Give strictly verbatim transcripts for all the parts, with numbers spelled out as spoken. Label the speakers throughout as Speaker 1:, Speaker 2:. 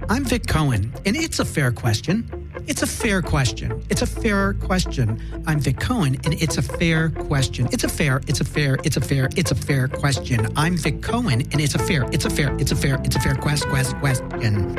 Speaker 1: I'm Vic Cohen, and it's a fair question. It's a fair question. It's a fair question. I'm Vic Cohen, and it's a fair question. It's a fair, it's a fair, it's a fair, it's a fair question. I'm Vic Cohen, and it's a fair, it's a fair, it's a fair, it's a fair quest, quest, question.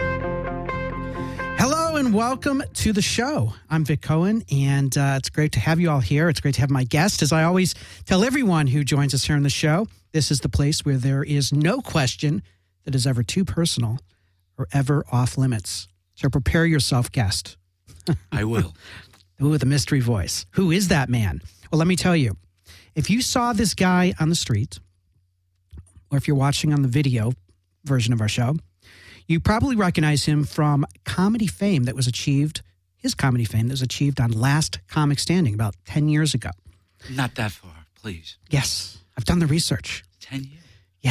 Speaker 1: Hello and welcome to the show. I'm Vic Cohen, and uh, it's great to have you all here. It's great to have my guest. As I always tell everyone who joins us here on the show, this is the place where there is no question that is ever too personal or ever off limits. So prepare yourself, guest.
Speaker 2: I will.
Speaker 1: Ooh, the mystery voice. Who is that man? Well, let me tell you. If you saw this guy on the street, or if you're watching on the video version of our show, you probably recognize him from comedy fame that was achieved, his comedy fame that was achieved on Last Comic Standing about ten years ago.
Speaker 2: Not that far, please.
Speaker 1: Yes, I've done the research.
Speaker 2: ten years?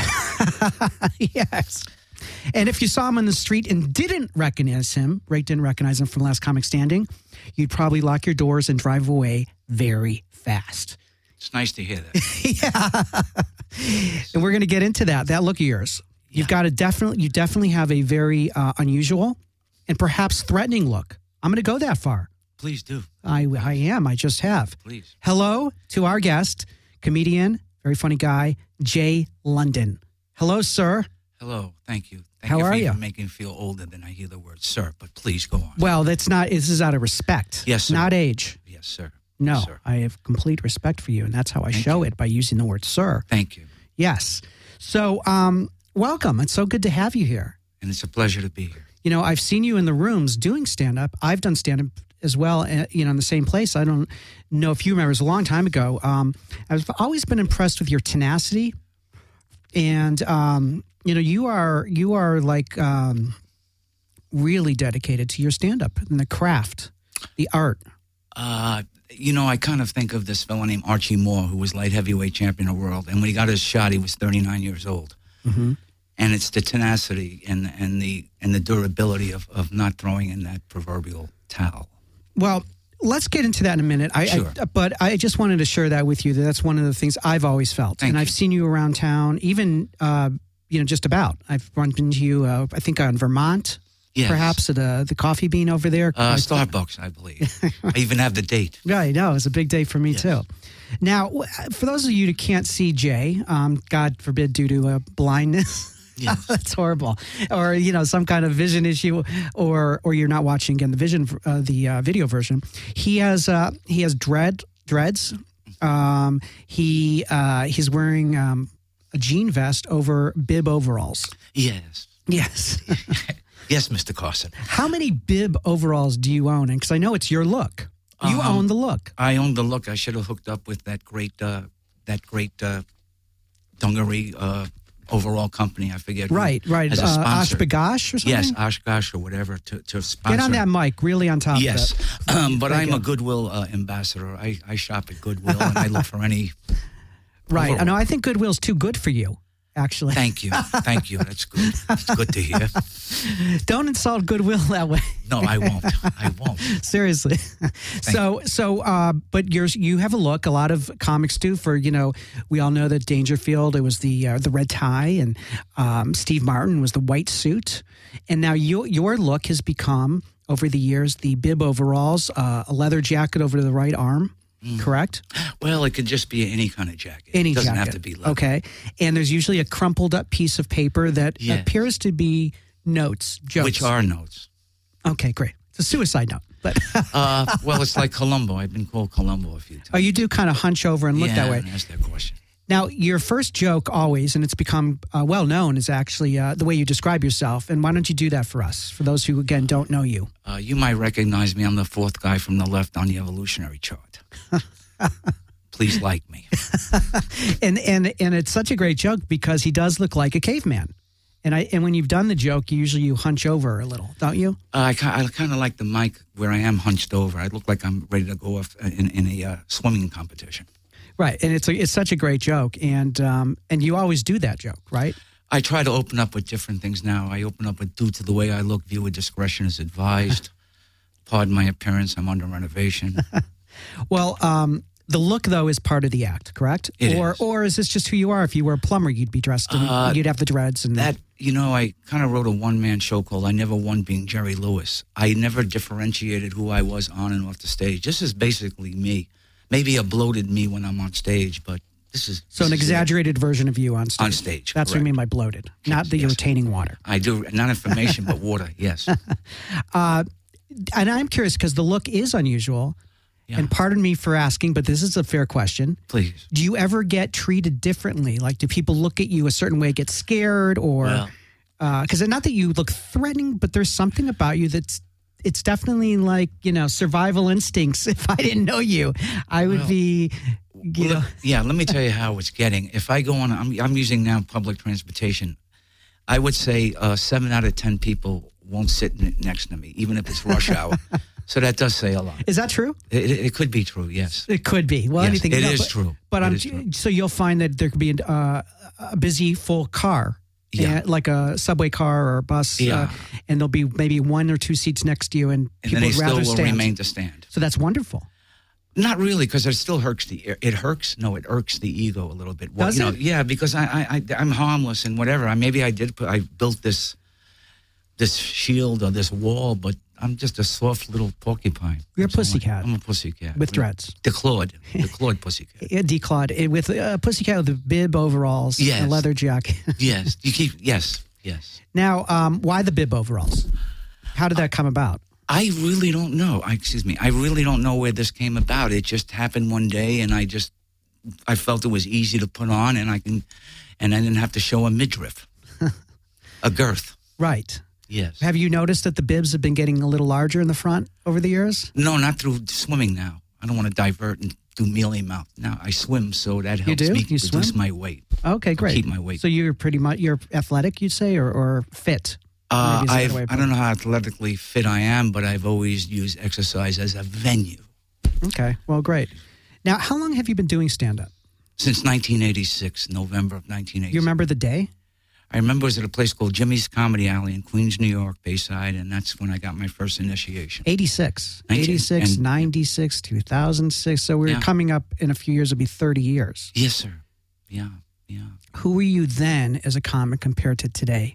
Speaker 1: Yeah. Yes. And if you saw him on the street and didn't recognize him, right, didn't recognize him from Last Comic Standing, you'd probably lock your doors and drive away very fast.
Speaker 2: It's nice to hear that.
Speaker 1: Yeah. And we're going to get into that, that look of yours. You've yeah. got a definitely, you definitely have a very uh, unusual and perhaps threatening look. I'm going to go that far.
Speaker 2: Please do.
Speaker 1: I, I am. I just have.
Speaker 2: Please.
Speaker 1: Hello to our guest, comedian, very funny guy, Jay London. Hello, sir.
Speaker 2: Hello. Thank you. Thank
Speaker 1: How
Speaker 2: you
Speaker 1: are
Speaker 2: for
Speaker 1: you?
Speaker 2: even making me feel older than I hear the word sir, but please go on.
Speaker 1: Well, that's not, this is out of respect.
Speaker 2: Yes, sir.
Speaker 1: Not age.
Speaker 2: Yes, sir.
Speaker 1: No,
Speaker 2: yes, sir.
Speaker 1: I have complete respect for you, and that's how I
Speaker 2: Thank
Speaker 1: show
Speaker 2: you.
Speaker 1: it, by using the word sir.
Speaker 2: Thank you.
Speaker 1: Yes. So, um, welcome. It's so good to have you here.
Speaker 2: And it's a pleasure to be here.
Speaker 1: You know, I've seen you in the rooms doing stand-up. I've done stand-up as well, uh, you know, in the same place. I don't know if you remember, it was a long time ago. Um, I've always been impressed with your tenacity. And, um, you know, you are, you are like um, really dedicated to your stand-up and the craft, the art.
Speaker 2: Uh, you know, I kind of think of this fellow named Archie Moore, who was light heavyweight champion of the world. And when he got his shot, he was thirty-nine years old. Mm-hmm. And it's the tenacity and, and the and the durability of, of not throwing in that proverbial towel.
Speaker 1: Well, let's get into that in a minute. I,
Speaker 2: sure.
Speaker 1: I, but I just wanted to share that with you. That that's one of the things I've always felt.
Speaker 2: Thank
Speaker 1: and
Speaker 2: you.
Speaker 1: I've seen you around town, even, uh, you know, just about. I've run into you, uh, I think, on Vermont,
Speaker 2: yes.
Speaker 1: perhaps, at uh, the Coffee Bean over there.
Speaker 2: Uh, Starbucks, I believe. I even have the date.
Speaker 1: Right, no, it was a big day for me,
Speaker 2: yes.
Speaker 1: too. Now, for those of you who can't see Jay, um, God forbid, due to uh, blindness,
Speaker 2: yes.
Speaker 1: that's horrible, or you know, some kind of vision issue, or or you're not watching again the vision, uh, the uh, video version. He has uh, he has dread dreads. Um, he uh, he's wearing um, a jean vest over bib overalls.
Speaker 2: Yes.
Speaker 1: Yes.
Speaker 2: Yes, Mister Carson.
Speaker 1: How many bib overalls do you own? And because I know it's your look. You
Speaker 2: um,
Speaker 1: own the look.
Speaker 2: I own the look. I should have hooked up with that great, uh, that great uh, dungaree uh, overall company. I forget.
Speaker 1: Right,
Speaker 2: who,
Speaker 1: right.
Speaker 2: As a
Speaker 1: Uh,
Speaker 2: sponsor.
Speaker 1: Oshkosh or something?
Speaker 2: Yes, Oshkosh or whatever to, to sponsor.
Speaker 1: Get on that mic, really on top
Speaker 2: yes.
Speaker 1: of it.
Speaker 2: Yes, um, but
Speaker 1: Thank
Speaker 2: I'm
Speaker 1: you.
Speaker 2: a Goodwill uh, ambassador. I, I shop at Goodwill and I look for any.
Speaker 1: Right.
Speaker 2: overall.
Speaker 1: I know. I think Goodwill's too good for you, actually.
Speaker 2: Thank you. Thank you. That's good. That's good to hear.
Speaker 1: Don't insult Goodwill that way.
Speaker 2: No, I won't. I won't.
Speaker 1: Seriously. So, so, uh, but you're, you have a look. A lot of comics do. For you know, we all know that Dangerfield, it was the uh, the red tie, and um, Steve Martin was the white suit, and now your your look has become over the years the bib overalls, uh, a leather jacket over the right arm. Mm. Correct?
Speaker 2: Well, it could just be any kind of jacket.
Speaker 1: Any
Speaker 2: it doesn't
Speaker 1: jacket.
Speaker 2: have to be leather.
Speaker 1: Okay. And there's usually a crumpled up piece of paper that
Speaker 2: Yes.
Speaker 1: appears to be notes, jokes.
Speaker 2: Which are notes.
Speaker 1: Okay, great. It's a suicide note. But
Speaker 2: uh, well, it's like Columbo. I've been called Columbo a few times.
Speaker 1: Oh, you do kind of hunch over and look
Speaker 2: yeah,
Speaker 1: that way.
Speaker 2: and ask that question.
Speaker 1: Now, your first joke always, and it's become uh, well known, is actually uh, the way you describe yourself. And why don't you do that for us, for those who, again, don't know you?
Speaker 2: Uh, you might recognize me. I'm the fourth guy from the left on the evolutionary chart. Please like me.
Speaker 1: and and and it's such a great joke because he does look like a caveman. And I and when you've done the joke, usually you hunch over a little, don't you?
Speaker 2: Uh, I, I kind of like the mic where I am hunched over. I look like I'm ready to go off in, in a uh, swimming competition.
Speaker 1: Right, and it's a, it's such a great joke, and um, and you always do that joke, right?
Speaker 2: I try to open up with different things now. I open up with, due to the way I look, viewer discretion is advised. Pardon my appearance, I'm under renovation.
Speaker 1: Well, um, the look, though, is part of the act, correct?
Speaker 2: It
Speaker 1: or,
Speaker 2: is.
Speaker 1: Or is this just who you are? If you were a plumber, you'd be dressed in,
Speaker 2: Uh,
Speaker 1: you'd have the dreads. And
Speaker 2: that you know, I kind of wrote a one-man show called I Never Won, being Jerry Lewis. I never differentiated who I was on and off the stage. This is basically me. Maybe a bloated me when I'm on stage, but this is...
Speaker 1: So
Speaker 2: this
Speaker 1: an
Speaker 2: is
Speaker 1: exaggerated it. version of you on stage.
Speaker 2: On stage,
Speaker 1: That's
Speaker 2: correct.
Speaker 1: what you mean by bloated, not that
Speaker 2: yes.
Speaker 1: you're retaining water.
Speaker 2: I do, not information, but water, yes.
Speaker 1: Uh, and I'm curious because the look is unusual. Yeah. And pardon me for asking, but this is a fair question.
Speaker 2: Please.
Speaker 1: Do you ever get treated differently? Like, do people look at you a certain way, get scared, or...
Speaker 2: Well,
Speaker 1: Because uh, not that you look threatening, but there's something about you that's, it's definitely like, you know, survival instincts. If I didn't know you, I would well, be, you
Speaker 2: well,
Speaker 1: know.
Speaker 2: Yeah, let me tell you how it's getting. If I go on, I'm, I'm using now public transportation. I would say uh, seven out of ten people won't sit next to me, even if it's rush hour. So that does say a lot.
Speaker 1: Is that true?
Speaker 2: It, it, it could be true, yes.
Speaker 1: It could be. Well,
Speaker 2: yes,
Speaker 1: anything.
Speaker 2: It
Speaker 1: no,
Speaker 2: is
Speaker 1: but,
Speaker 2: true.
Speaker 1: But
Speaker 2: it
Speaker 1: I'm,
Speaker 2: is true.
Speaker 1: So you'll find that there could be uh, a busy, full car.
Speaker 2: Yeah.
Speaker 1: Like a subway car or a bus,
Speaker 2: yeah.
Speaker 1: uh, and there'll be maybe one or two seats next to you, and,
Speaker 2: and
Speaker 1: people
Speaker 2: then they
Speaker 1: would rather
Speaker 2: still will
Speaker 1: stand.
Speaker 2: remain to stand.
Speaker 1: So that's wonderful.
Speaker 2: Not really, because it still hurts the it hurts. No, it irks the ego a little bit. Well,
Speaker 1: Does
Speaker 2: you know,
Speaker 1: it?
Speaker 2: Yeah, because I, I, I I'm harmless and whatever. I maybe I did put I built this this shield or this wall, but I'm just a soft little porcupine.
Speaker 1: You're a
Speaker 2: That's all
Speaker 1: pussycat.
Speaker 2: I- I'm a pussycat
Speaker 1: With dreads.
Speaker 2: The Claude, the Claude pussycat.
Speaker 1: Yeah, declawed it with a pussycat with a bib overalls,
Speaker 2: Yes.
Speaker 1: and a leather jacket.
Speaker 2: Yes, you keep yes, yes.
Speaker 1: Now, um, why the bib overalls? How did that come about?
Speaker 2: I really don't know. I, excuse me. I really don't know where this came about. It just happened one day, and I just I felt it was easy to put on, and I can, and I didn't have to show a midriff, a girth.
Speaker 1: Right.
Speaker 2: Yes.
Speaker 1: Have you noticed that the bibs have been getting a little larger in the front over the years?
Speaker 2: No, not through swimming now. I don't want to divert and do mealy mouth. Now I swim, so that helps
Speaker 1: do?
Speaker 2: me
Speaker 1: You
Speaker 2: reduce
Speaker 1: swim?
Speaker 2: my weight.
Speaker 1: Okay, great.
Speaker 2: Keep my weight.
Speaker 1: So you're pretty much you're athletic, you'd say, or, or fit?
Speaker 2: Uh,
Speaker 1: Maybe is that
Speaker 2: I've,
Speaker 1: the way to
Speaker 2: I
Speaker 1: put
Speaker 2: don't
Speaker 1: it?
Speaker 2: know how athletically fit I am, but I've always used exercise as a venue
Speaker 1: Okay, well, great. Now, how long have you been doing stand-up?
Speaker 2: since nineteen eighty-six, November of nineteen eighty-six.
Speaker 1: You remember the day?
Speaker 2: I remember it was at a place called Jimmy's Comedy Alley in Queens, New York, Bayside, and that's when I got my first initiation.
Speaker 1: eighty-six.
Speaker 2: nineteen
Speaker 1: eighty-six,
Speaker 2: and-
Speaker 1: ninety-six, two thousand six. So we're
Speaker 2: Yeah.
Speaker 1: coming up in a few years, it'll be thirty years.
Speaker 2: Yes, sir. Yeah, yeah.
Speaker 1: Who were you then as a comic compared to today?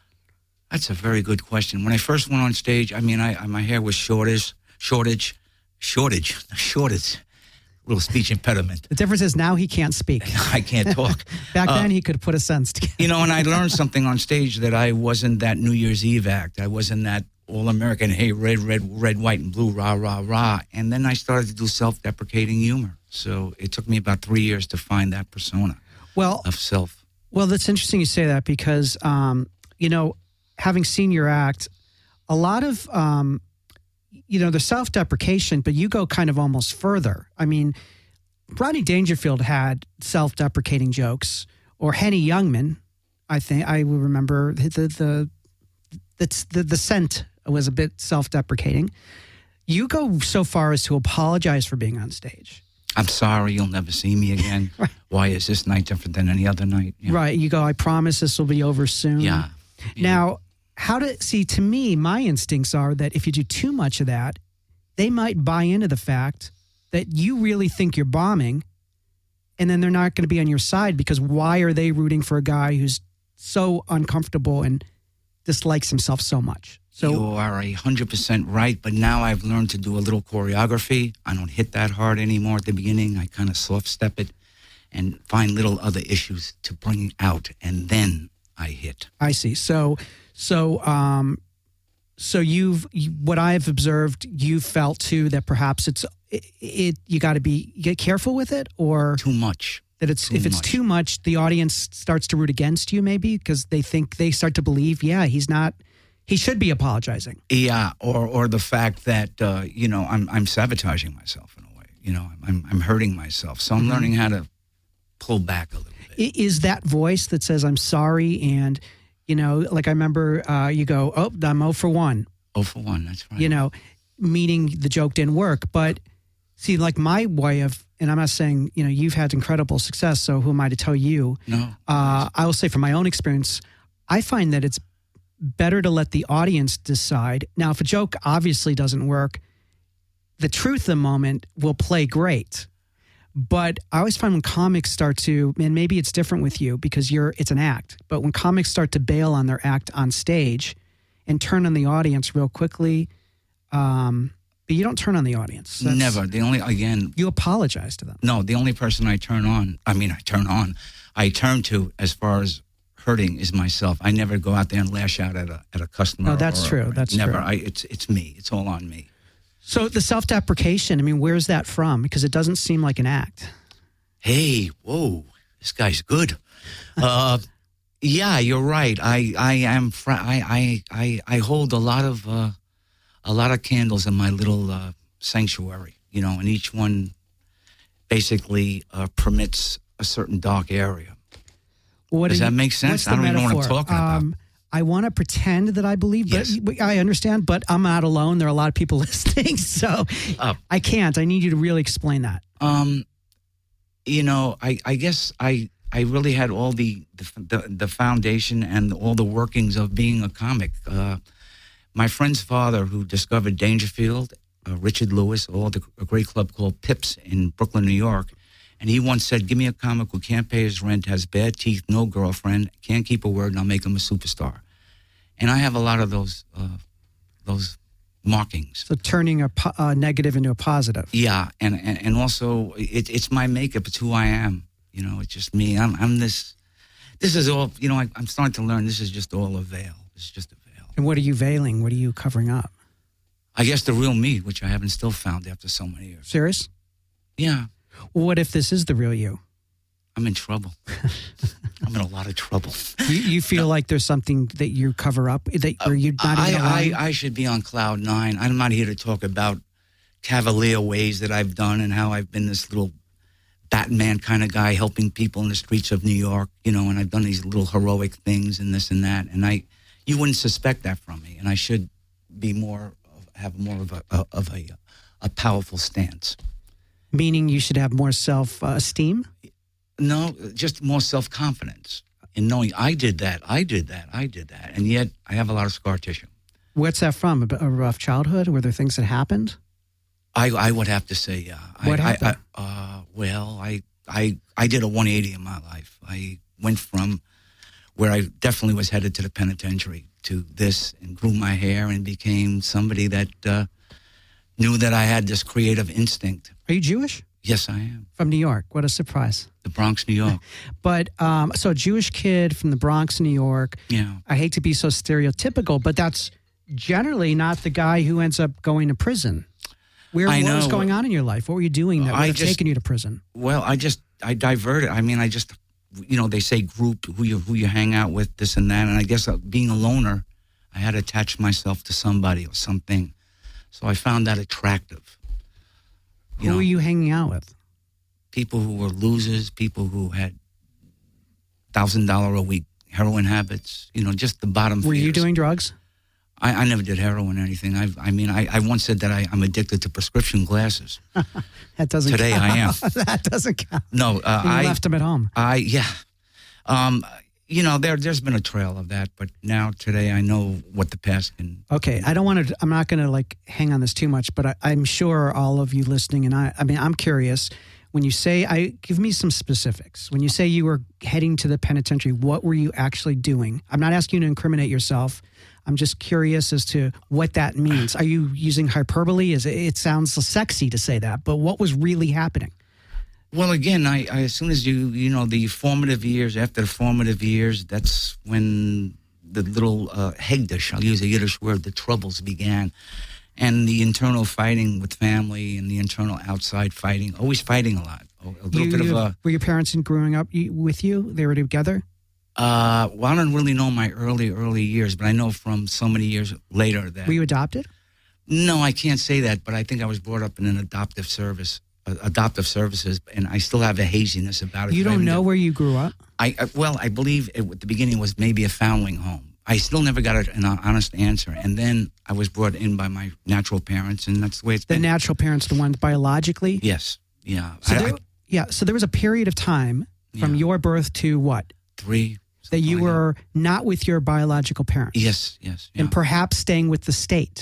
Speaker 2: That's a very good question. When I first went on stage, I mean, I, I my hair was shortish, shortage, shortage, shortage, little speech impediment.
Speaker 1: The difference is now he can't speak.
Speaker 2: I can't talk.
Speaker 1: Back
Speaker 2: Uh,
Speaker 1: then, he could put a sentence together.
Speaker 2: You know, and I learned something on stage that I wasn't that New Year's Eve act. I wasn't that all-American, hey, red, red, red, white, and blue, rah, rah, rah. And then I started to do self-deprecating humor. So it took me about three years to find that persona
Speaker 1: Well,
Speaker 2: of self.
Speaker 1: well, that's interesting you say that because, um, you know, having seen your act, a lot of, um, you know, the self-deprecation, but you go kind of almost further. I mean, Rodney Dangerfield had self-deprecating jokes, or Henny Youngman, I think, I will remember the, the, the, the, the, the scent was a bit self-deprecating. You go so far as to apologize for being on stage.
Speaker 2: I'm sorry, you'll never see me again.
Speaker 1: Right.
Speaker 2: Why is this night different than any other night? Yeah.
Speaker 1: Right. You go, I promise this will be over soon.
Speaker 2: Yeah. Yeah.
Speaker 1: Now, how to see, to me, my instincts are that if you do too much of that, they might buy into the fact that you really think you're bombing, and then they're not going to be on your side because why are they rooting for a guy who's so uncomfortable and dislikes himself so much? So
Speaker 2: you are a hundred percent right, but now I've learned to do a little choreography. I don't hit that hard anymore at the beginning. I kind of soft step it and find little other issues to bring out, and then I hit.
Speaker 1: I see. So, so, um, so you've you, what I've observed, you felt too that perhaps it's it. it you got to be you get careful with it, or
Speaker 2: Too much.
Speaker 1: that it's
Speaker 2: too
Speaker 1: if it's
Speaker 2: much.
Speaker 1: too much, the audience starts to root against you, maybe because they think they start to believe, yeah, he's not. He should be apologizing.
Speaker 2: Yeah, or or the fact that uh, you know I'm I'm sabotaging myself in a way. You know, I'm I'm hurting myself. So I'm
Speaker 1: Mm-hmm.
Speaker 2: learning how to pull back a little bit.
Speaker 1: I- Is that voice that says I'm sorry, and you know, like I remember, uh, you go, oh, I'm oh for one.
Speaker 2: Oh, for one, that's right.
Speaker 1: You know, meaning the joke didn't work. But see, like my way of, and I'm not saying, you know, you've had incredible success, so who am I to tell you?
Speaker 2: No.
Speaker 1: Uh, I will say from my own experience, I find that it's better to let the audience decide. Now, if a joke obviously doesn't work, the truth of the moment will play great. But I always find when comics start to, and maybe it's different with you because you're it's an act, but when comics start to bail on their act on stage and turn on the audience real quickly, um, but you don't turn on the audience. That's,
Speaker 2: Never. The only, again...
Speaker 1: You apologize to them.
Speaker 2: No, the only person I turn on, I mean, I turn on, I turn to as far as hurting is myself. I never go out there and lash out at a at a customer.
Speaker 1: No, that's
Speaker 2: or,
Speaker 1: true.
Speaker 2: Or,
Speaker 1: that's
Speaker 2: never.
Speaker 1: true.
Speaker 2: I, it's it's me. It's all on me.
Speaker 1: So the self-deprecation, I mean, where's that from? Because it doesn't seem like an act.
Speaker 2: Hey, whoa, this guy's good. uh, yeah, you're right. I I am. Fr- I I I I hold a lot of uh, a lot of candles in my little uh, sanctuary. You know, and each one basically uh, permits a certain dark area.
Speaker 1: What
Speaker 2: Does
Speaker 1: you,
Speaker 2: that make sense? I don't even know what I'm talking about.
Speaker 1: Um, I want to pretend that I believe, but
Speaker 2: Yes.
Speaker 1: I understand, but I'm not alone. There are a lot of people listening, so
Speaker 2: Oh.
Speaker 1: I can't. I need you to really explain that.
Speaker 2: Um, you know, I, I guess I I really had all the the, the the foundation and all the workings of being a comic. Uh, my friend's father, who discovered Dangerfield, uh, Richard Lewis, all the, a great club called Pips in Brooklyn, New York. And he once said, give me a comic who can't pay his rent, has bad teeth, no girlfriend, can't keep a word, and I'll make him a superstar. And I have a lot of those uh, those markings.
Speaker 1: So turning a po- uh, negative into a positive.
Speaker 2: Yeah, and, and, and also it, it's my makeup. It's who I am. You know, it's just me. I'm, I'm this. This is all, you know, I, I'm starting to learn this is just all a veil. It's just a veil.
Speaker 1: And what are you veiling? What are you covering up?
Speaker 2: I guess the real me, which I haven't still found after so many years.
Speaker 1: Serious?
Speaker 2: Yeah.
Speaker 1: Well, what if this is the real you?
Speaker 2: I'm in trouble. I'm in a lot of trouble.
Speaker 1: You, you feel like there's something that you cover up that or you're not
Speaker 2: I,
Speaker 1: even
Speaker 2: I,
Speaker 1: alive?
Speaker 2: I should be on cloud nine. I'm not here to talk about cavalier ways that I've done and how I've been this little Batman kind of guy helping people in the streets of New York, you know, and I've done these little heroic things and this and that. And I, you wouldn't suspect that from me. And I should be more, have more of a, of a, a powerful stance.
Speaker 1: Meaning you should have more self-esteem?
Speaker 2: No, just more self-confidence in knowing I did that, I did that, I did that. And yet I have a lot of scar tissue.
Speaker 1: What's that from? A, a rough childhood? Were there things that happened?
Speaker 2: I, I would have to say, yeah.
Speaker 1: What
Speaker 2: I,
Speaker 1: happened?
Speaker 2: I, I, uh, well, I, I, I did a one eighty in my life. I went from where I definitely was headed to the penitentiary to this and grew my hair and became somebody that uh, knew that I had this creative instinct.
Speaker 1: Are you Jewish?
Speaker 2: Yes, I am.
Speaker 1: From New York. What a surprise.
Speaker 2: The Bronx, New York.
Speaker 1: But, um, so a Jewish kid from the Bronx, New York.
Speaker 2: Yeah.
Speaker 1: I hate to be so stereotypical, but that's generally not the guy who ends up going to prison. Where,
Speaker 2: I
Speaker 1: what
Speaker 2: know.
Speaker 1: was going on in your life? What were you doing that would
Speaker 2: I
Speaker 1: have
Speaker 2: just-
Speaker 1: taken you to prison?
Speaker 2: Well, I just, I diverted. I mean, I just, you know, they say group, who you, who you hang out with, this and that. And I guess uh, being a loner, I had to attach myself to somebody or something. So I found that attractive.
Speaker 1: Who were you hanging out with?
Speaker 2: People who were losers, people who had one thousand dollars a week heroin habits, you know, just the bottom
Speaker 1: Were you
Speaker 2: feeders.
Speaker 1: doing drugs?
Speaker 2: I, I never did heroin or anything. I, I mean, I, I once said that I, I'm addicted to prescription glasses.
Speaker 1: That doesn't
Speaker 2: Today
Speaker 1: count.
Speaker 2: I am.
Speaker 1: That doesn't count.
Speaker 2: No, uh,
Speaker 1: You
Speaker 2: I
Speaker 1: left them at home.
Speaker 2: I yeah, um, you know, there there's been a trail of that, but now today I know what the past can.
Speaker 1: Okay, I don't want to. I'm not going to like hang on this too much, but I, I'm sure all of you listening, and I. I mean, I'm curious. When you say, I give me some specifics. When you say you were heading to the penitentiary, what were you actually doing? I'm not asking you to incriminate yourself. I'm just curious as to what that means. Are you using hyperbole? Is it, it sounds sexy to say that, but what was really happening?
Speaker 2: Well, again, I, I as soon as you you know the formative years, after the formative years, that's when the little uh, hegdish, I'll use a Yiddish word, the troubles began. And the internal fighting with family and the internal outside fighting, always fighting a lot. A little
Speaker 1: You-
Speaker 2: bit of
Speaker 1: you-
Speaker 2: a,
Speaker 1: were your parents in growing up you- with you? They were together?
Speaker 2: uh, well, I don't really know my early, early years, but I know from so many years later that.
Speaker 1: Were you adopted?
Speaker 2: No, I can't say that, but I think I was brought up in an adoptive service, uh, adoptive services, and I still have a haziness about it.
Speaker 1: You
Speaker 2: I
Speaker 1: don't
Speaker 2: haven't
Speaker 1: know
Speaker 2: done-
Speaker 1: where you grew up?
Speaker 2: I, I well, I believe it, at the beginning was maybe a foundling home. I still never got a, an honest answer, and then I was brought in by my natural parents, and that's the way it's
Speaker 1: The
Speaker 2: been.
Speaker 1: natural parents, the ones biologically?
Speaker 2: Yes, yeah.
Speaker 1: So
Speaker 2: I-
Speaker 1: there,
Speaker 2: I-
Speaker 1: yeah, so there was a period of time from
Speaker 2: Yeah.
Speaker 1: your birth to what?
Speaker 2: three.
Speaker 1: That you
Speaker 2: something like
Speaker 1: were not with your biological parents.
Speaker 2: Yes, yes. Yeah.
Speaker 1: And perhaps staying with the state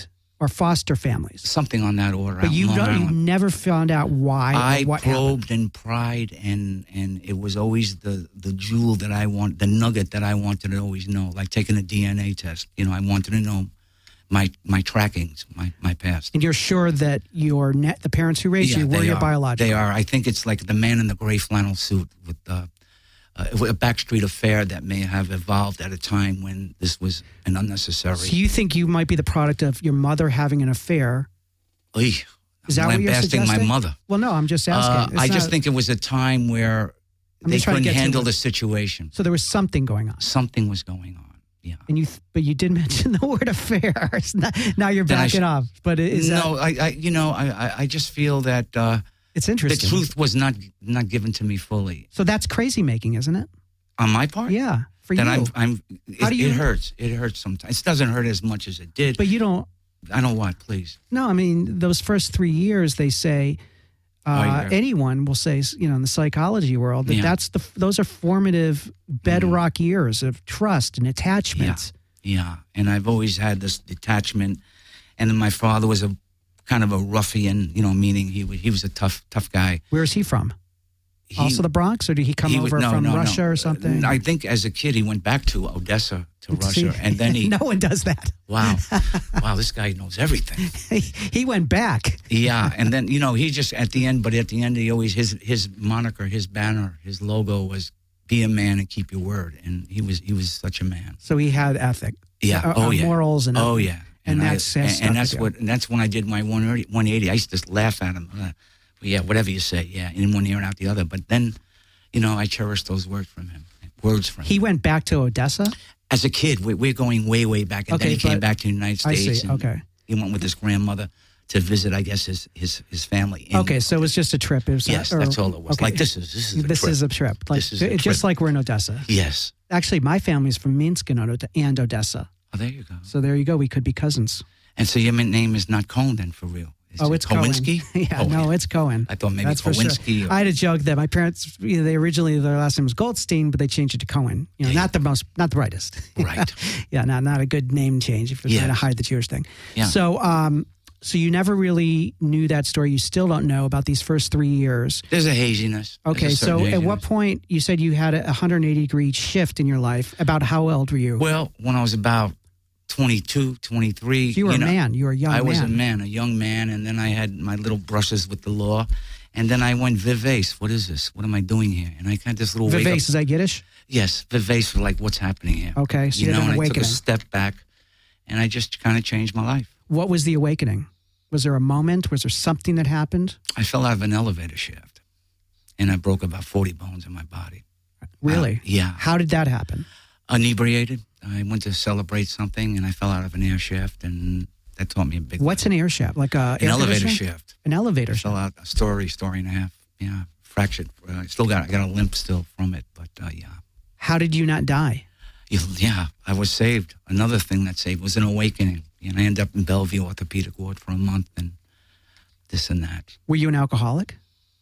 Speaker 1: or foster families.
Speaker 2: Something on that order.
Speaker 1: But
Speaker 2: out
Speaker 1: you,
Speaker 2: in Long
Speaker 1: don't, you
Speaker 2: Island.
Speaker 1: never found out why
Speaker 2: I
Speaker 1: or what
Speaker 2: probed
Speaker 1: happened.
Speaker 2: and pried, and, and it was always the, the jewel that I want, the nugget that I wanted to always know, like taking a D N A test. You know, I wanted to know my my trackings, my, my past.
Speaker 1: And you're sure that your net, the parents who raised
Speaker 2: Yeah,
Speaker 1: you were
Speaker 2: they
Speaker 1: your
Speaker 2: are.
Speaker 1: biological?
Speaker 2: They are. I think it's like the man in the gray flannel suit with the, uh, a backstreet affair that may have evolved at a time when this was an unnecessary.
Speaker 1: So you think you might be the product of your mother having an affair?
Speaker 2: Oy,
Speaker 1: Is that
Speaker 2: I'm
Speaker 1: what you're
Speaker 2: lambasting my
Speaker 1: suggesting?
Speaker 2: mother.
Speaker 1: Well, no, I'm just
Speaker 2: Uh,
Speaker 1: asking. It's
Speaker 2: I just
Speaker 1: not-
Speaker 2: think it was a time where
Speaker 1: I'm
Speaker 2: they
Speaker 1: just trying to
Speaker 2: couldn't
Speaker 1: get to
Speaker 2: handle
Speaker 1: it.
Speaker 2: the situation.
Speaker 1: So there was something going on.
Speaker 2: Something was going on. Yeah.
Speaker 1: And you, th- but you did mention the word affair. It's not- now you're
Speaker 2: Then I
Speaker 1: backing
Speaker 2: should-
Speaker 1: off. But is that,
Speaker 2: no, I, I, you know, I, I- I just feel that uh,
Speaker 1: it's
Speaker 2: the
Speaker 1: interesting.
Speaker 2: truth was not not given to me fully
Speaker 1: So that's crazy making, isn't it?
Speaker 2: on my part.
Speaker 1: Yeah, for
Speaker 2: That
Speaker 1: you.
Speaker 2: I'm, I'm.
Speaker 1: How
Speaker 2: It,
Speaker 1: do you-
Speaker 2: it hurts. It hurts sometimes. It doesn't hurt as much as it did.
Speaker 1: But you don't.
Speaker 2: I don't want. Please.
Speaker 1: No, I mean those first three years. They say uh,
Speaker 2: Oh, yeah.
Speaker 1: anyone will say, you know, in the psychology world, that
Speaker 2: Yeah.
Speaker 1: that's the those are formative bedrock years of trust and attachment.
Speaker 2: Yeah, and I've always had this detachment. And then my father was a kind of a ruffian, you know, meaning he was, he was a tough tough guy.
Speaker 1: Where is he from?
Speaker 2: He,
Speaker 1: Also the Bronx, or did he come
Speaker 2: he
Speaker 1: over
Speaker 2: would- no,
Speaker 1: from
Speaker 2: no,
Speaker 1: Russia
Speaker 2: no.
Speaker 1: or something?
Speaker 2: I think as a kid he went back to Odessa to Russia,
Speaker 1: See?
Speaker 2: and then he
Speaker 1: no one does that.
Speaker 2: wow, wow, this guy knows everything.
Speaker 1: he, he went back.
Speaker 2: Yeah, and then you know he just at the end, but at the end he always his his moniker, his banner, his logo was "Be a man and keep your word," and he was he was such a man.
Speaker 1: So he had ethic.
Speaker 2: Yeah,
Speaker 1: uh,
Speaker 2: oh
Speaker 1: uh,
Speaker 2: yeah,
Speaker 1: morals and
Speaker 2: oh yeah,
Speaker 1: and
Speaker 2: I-
Speaker 1: that's-
Speaker 2: and,
Speaker 1: that's stuck
Speaker 2: and that's
Speaker 1: with you.
Speaker 2: what and that's when I did my one eighty. I used to just laugh at him. Uh, well, yeah, whatever you say, yeah, in one ear and out the other. But then, you know, I cherished those words from him. Words from
Speaker 1: He
Speaker 2: him.
Speaker 1: went back to Odessa.
Speaker 2: As a kid, we, we're going way, way back, and
Speaker 1: Okay,
Speaker 2: then he came
Speaker 1: but-
Speaker 2: back to the United
Speaker 1: I
Speaker 2: States.
Speaker 1: see,
Speaker 2: and
Speaker 1: okay.
Speaker 2: He went with his grandmother to visit, I guess, his his his family. in-
Speaker 1: Okay, so it was just a trip. It was
Speaker 2: Yes,
Speaker 1: or-
Speaker 2: that's all it was.
Speaker 1: okay.
Speaker 2: Like this is this is a
Speaker 1: this
Speaker 2: trip.
Speaker 1: is a trip. Like
Speaker 2: This is a
Speaker 1: it's just
Speaker 2: trip.
Speaker 1: like we're in Odessa.
Speaker 2: Yes.
Speaker 1: Actually, my family's from Minsk and Od- and Odessa.
Speaker 2: Oh, there you go.
Speaker 1: So there you go. We could be cousins.
Speaker 2: And so your name is not Cohen then, for real? Is
Speaker 1: Oh,
Speaker 2: it
Speaker 1: it's Cohen.
Speaker 2: Kowinski?
Speaker 1: yeah,
Speaker 2: Oh,
Speaker 1: no, it's Cohen.
Speaker 2: I thought maybe
Speaker 1: That's for sure.
Speaker 2: Kowinski. or-
Speaker 1: I had a joke that my parents, you know, they originally their last name was Goldstein, but they changed it to Cohen. You know,
Speaker 2: Yeah,
Speaker 1: not the most, not the brightest.
Speaker 2: Right.
Speaker 1: yeah, not not a good name change if you're trying to
Speaker 2: Yes.
Speaker 1: hide the Jewish thing.
Speaker 2: Yeah.
Speaker 1: So, um, so you never really knew that story. You still don't know about these first three years.
Speaker 2: There's a haziness. There's
Speaker 1: Okay,
Speaker 2: a
Speaker 1: so
Speaker 2: certain
Speaker 1: at what
Speaker 2: haziness.
Speaker 1: point you said you had a one hundred eighty degree shift in your life? About how old were you?
Speaker 2: Well, when I was about twenty-two, twenty-three.
Speaker 1: you were
Speaker 2: know,
Speaker 1: a man. You were a young
Speaker 2: I
Speaker 1: man.
Speaker 2: was a man, a young man, and then I had my little brushes with the law. And then I went vivace. What is this? What am I doing here? And I kind of this little wake
Speaker 1: Vivace,
Speaker 2: up.
Speaker 1: is that Yiddish?
Speaker 2: Yes, vivace for like what's happening here.
Speaker 1: Okay, so
Speaker 2: you
Speaker 1: you
Speaker 2: know,
Speaker 1: had an
Speaker 2: and I took a
Speaker 1: awakening.
Speaker 2: step back, and I just kind of changed my life.
Speaker 1: What was the awakening? Was there a moment? Was there something that happened?
Speaker 2: I fell out of an elevator shaft, and I broke about forty bones in my body.
Speaker 1: Really?
Speaker 2: Uh, yeah.
Speaker 1: How did that happen?
Speaker 2: Inebriated. I went to celebrate something, and I fell out of an air shaft, and that taught me a big.
Speaker 1: What's an air shaft? Like a
Speaker 2: an
Speaker 1: air
Speaker 2: elevator
Speaker 1: conditioner?
Speaker 2: shaft?
Speaker 1: An elevator
Speaker 2: I
Speaker 1: shaft.
Speaker 2: fell out a story, story and a half. Yeah, fractured. Uh, I still got. I got a limp still from it, but uh, yeah.
Speaker 1: How did you not die?
Speaker 2: Yeah, I was saved. Another thing that saved was an awakening. And I ended up in Bellevue Orthopedic Ward for a month, and this and that.
Speaker 1: Were you an alcoholic?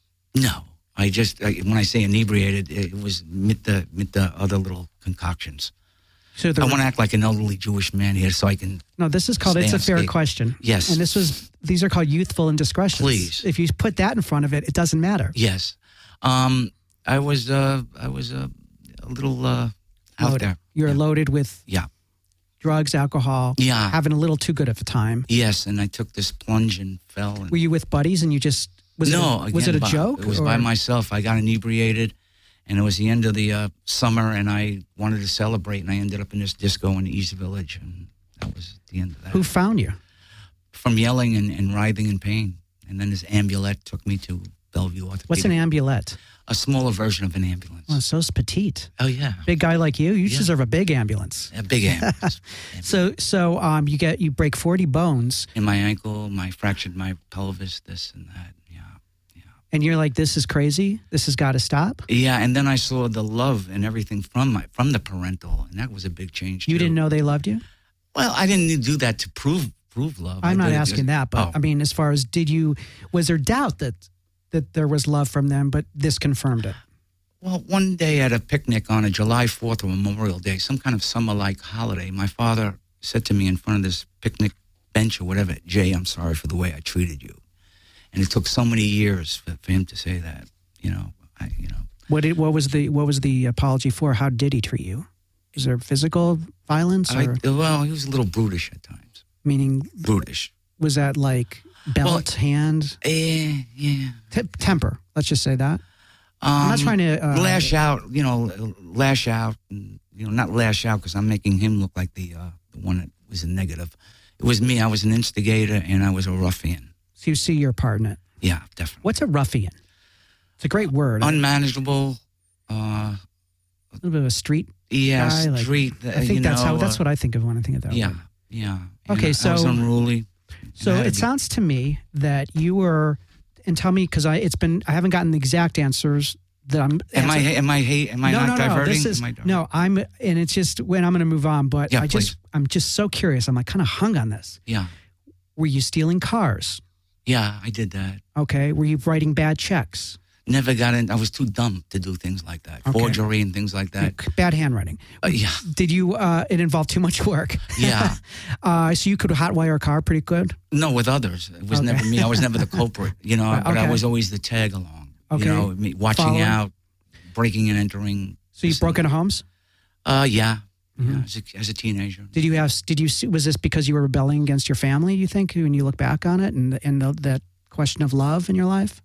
Speaker 2: No, I just I, when I say inebriated, it was mit the mit the other little concoctions.
Speaker 1: So there
Speaker 2: I
Speaker 1: were-
Speaker 2: want to act like an elderly Jewish man here, so I can.
Speaker 1: No, this is called It's a Fair
Speaker 2: Landscape.
Speaker 1: Question.
Speaker 2: Yes.
Speaker 1: And this was these are called youthful indiscretions.
Speaker 2: Please.
Speaker 1: If you put that in front of it, it doesn't matter.
Speaker 2: Yes, um, I was. Uh, I was uh, a little uh, out
Speaker 1: Loaded.
Speaker 2: there.
Speaker 1: You're
Speaker 2: yeah.
Speaker 1: loaded with
Speaker 2: Yeah.
Speaker 1: drugs, alcohol,
Speaker 2: Yeah.
Speaker 1: having a little too good of a time.
Speaker 2: Yes, and I took this plunge and fell. And
Speaker 1: Were you with buddies and you just was
Speaker 2: no,
Speaker 1: it a, was it
Speaker 2: again,
Speaker 1: a
Speaker 2: by-
Speaker 1: joke?
Speaker 2: It was
Speaker 1: or-
Speaker 2: by myself. I got inebriated, and it was the end of the uh, summer, and I wanted to celebrate, and I ended up in this disco in the East Village, and that was the end of that.
Speaker 1: Who found you?
Speaker 2: From yelling and, and writhing in pain, and then this ambulette took me to Bellevue Orthopedic.
Speaker 1: What's an ambulette?
Speaker 2: A smaller version of an ambulance.
Speaker 1: Well, so petite.
Speaker 2: Oh yeah,
Speaker 1: Big guy like you, you
Speaker 2: Yeah.
Speaker 1: deserve a big ambulance.
Speaker 2: a big ambulance.
Speaker 1: So so um you get you break forty bones
Speaker 2: In my ankle, my fractured my pelvis, this and that. Yeah, yeah.
Speaker 1: and you're like, this is crazy. This has got to stop.
Speaker 2: Yeah, and then I saw the love and everything from my from the parental, and that was a big change.
Speaker 1: You
Speaker 2: too.
Speaker 1: didn't know they loved you?
Speaker 2: Well, I didn't do that to prove prove love.
Speaker 1: I'm
Speaker 2: I
Speaker 1: not
Speaker 2: did it
Speaker 1: asking
Speaker 2: just-
Speaker 1: that, but
Speaker 2: oh.
Speaker 1: I mean, as far as did you, was there doubt that that there was love from them, but this confirmed it?
Speaker 2: Well, one day at a picnic on a July fourth or Memorial Day, some kind of summer-like holiday, my father said to me in front of this picnic bench or whatever, Jay, I'm sorry for the way I treated you. And it took so many years for, for him to say that, you know, I, you know.
Speaker 1: What did, what was the what was the apology for? How did he treat you? Is there physical violence? Or?
Speaker 2: I, well, he was a little brutish at times.
Speaker 1: Meaning?
Speaker 2: Brutish.
Speaker 1: Was that like belt, well, hand?
Speaker 2: Eh, yeah.
Speaker 1: T- temper, let's just say that.
Speaker 2: Um,
Speaker 1: I'm not trying to... Uh,
Speaker 2: lash out, you know, lash out, and, you know, not lash out because I'm making him look like the, uh, the one that was a negative. It was me. I was an instigator, and I was a ruffian.
Speaker 1: So you see your part in it?
Speaker 2: Yeah, definitely.
Speaker 1: What's a ruffian? It's a great word.
Speaker 2: Unmanageable. Uh,
Speaker 1: a little bit of a street
Speaker 2: yeah,
Speaker 1: guy.
Speaker 2: street.
Speaker 1: Like, I think
Speaker 2: you
Speaker 1: that's
Speaker 2: know,
Speaker 1: how. That's
Speaker 2: uh,
Speaker 1: what I think of when I think of that
Speaker 2: Yeah,
Speaker 1: word.
Speaker 2: yeah.
Speaker 1: Okay,
Speaker 2: and
Speaker 1: so
Speaker 2: I was unruly.
Speaker 1: So it sounds to me that you were, and tell me because I it's been I haven't gotten the exact answers that I'm.
Speaker 2: Am I am I am I
Speaker 1: no,
Speaker 2: not
Speaker 1: no, no,
Speaker 2: diverting?
Speaker 1: This is,
Speaker 2: am I
Speaker 1: no, I'm, and it's just when I'm going to move on. But
Speaker 2: yeah,
Speaker 1: I
Speaker 2: please.
Speaker 1: just I'm just so curious. I'm like kind of hung on this.
Speaker 2: Yeah.
Speaker 1: Were you stealing cars?
Speaker 2: Yeah, I did that.
Speaker 1: Okay. Were you writing bad checks?
Speaker 2: Never got in. I was too dumb to do things like that.
Speaker 1: Okay.
Speaker 2: Forgery and things like that.
Speaker 1: Bad handwriting.
Speaker 2: Uh, yeah.
Speaker 1: Did you, uh, it involved too much work?
Speaker 2: Yeah.
Speaker 1: uh, so you could hotwire a car pretty good?
Speaker 2: No, with others. It was
Speaker 1: Okay.
Speaker 2: never me. I was never the culprit, you know,
Speaker 1: Right,
Speaker 2: but
Speaker 1: okay.
Speaker 2: I was always the tag along.
Speaker 1: Okay.
Speaker 2: You know, me, watching
Speaker 1: Following.
Speaker 2: out, breaking and entering.
Speaker 1: So you broke into homes?
Speaker 2: Uh, yeah.
Speaker 1: Mm-hmm.
Speaker 2: Yeah, as a, as a teenager.
Speaker 1: Did you have, did you, see- was this because you were rebelling against your family, you think, when you look back on it and, and the, that question of love in your life?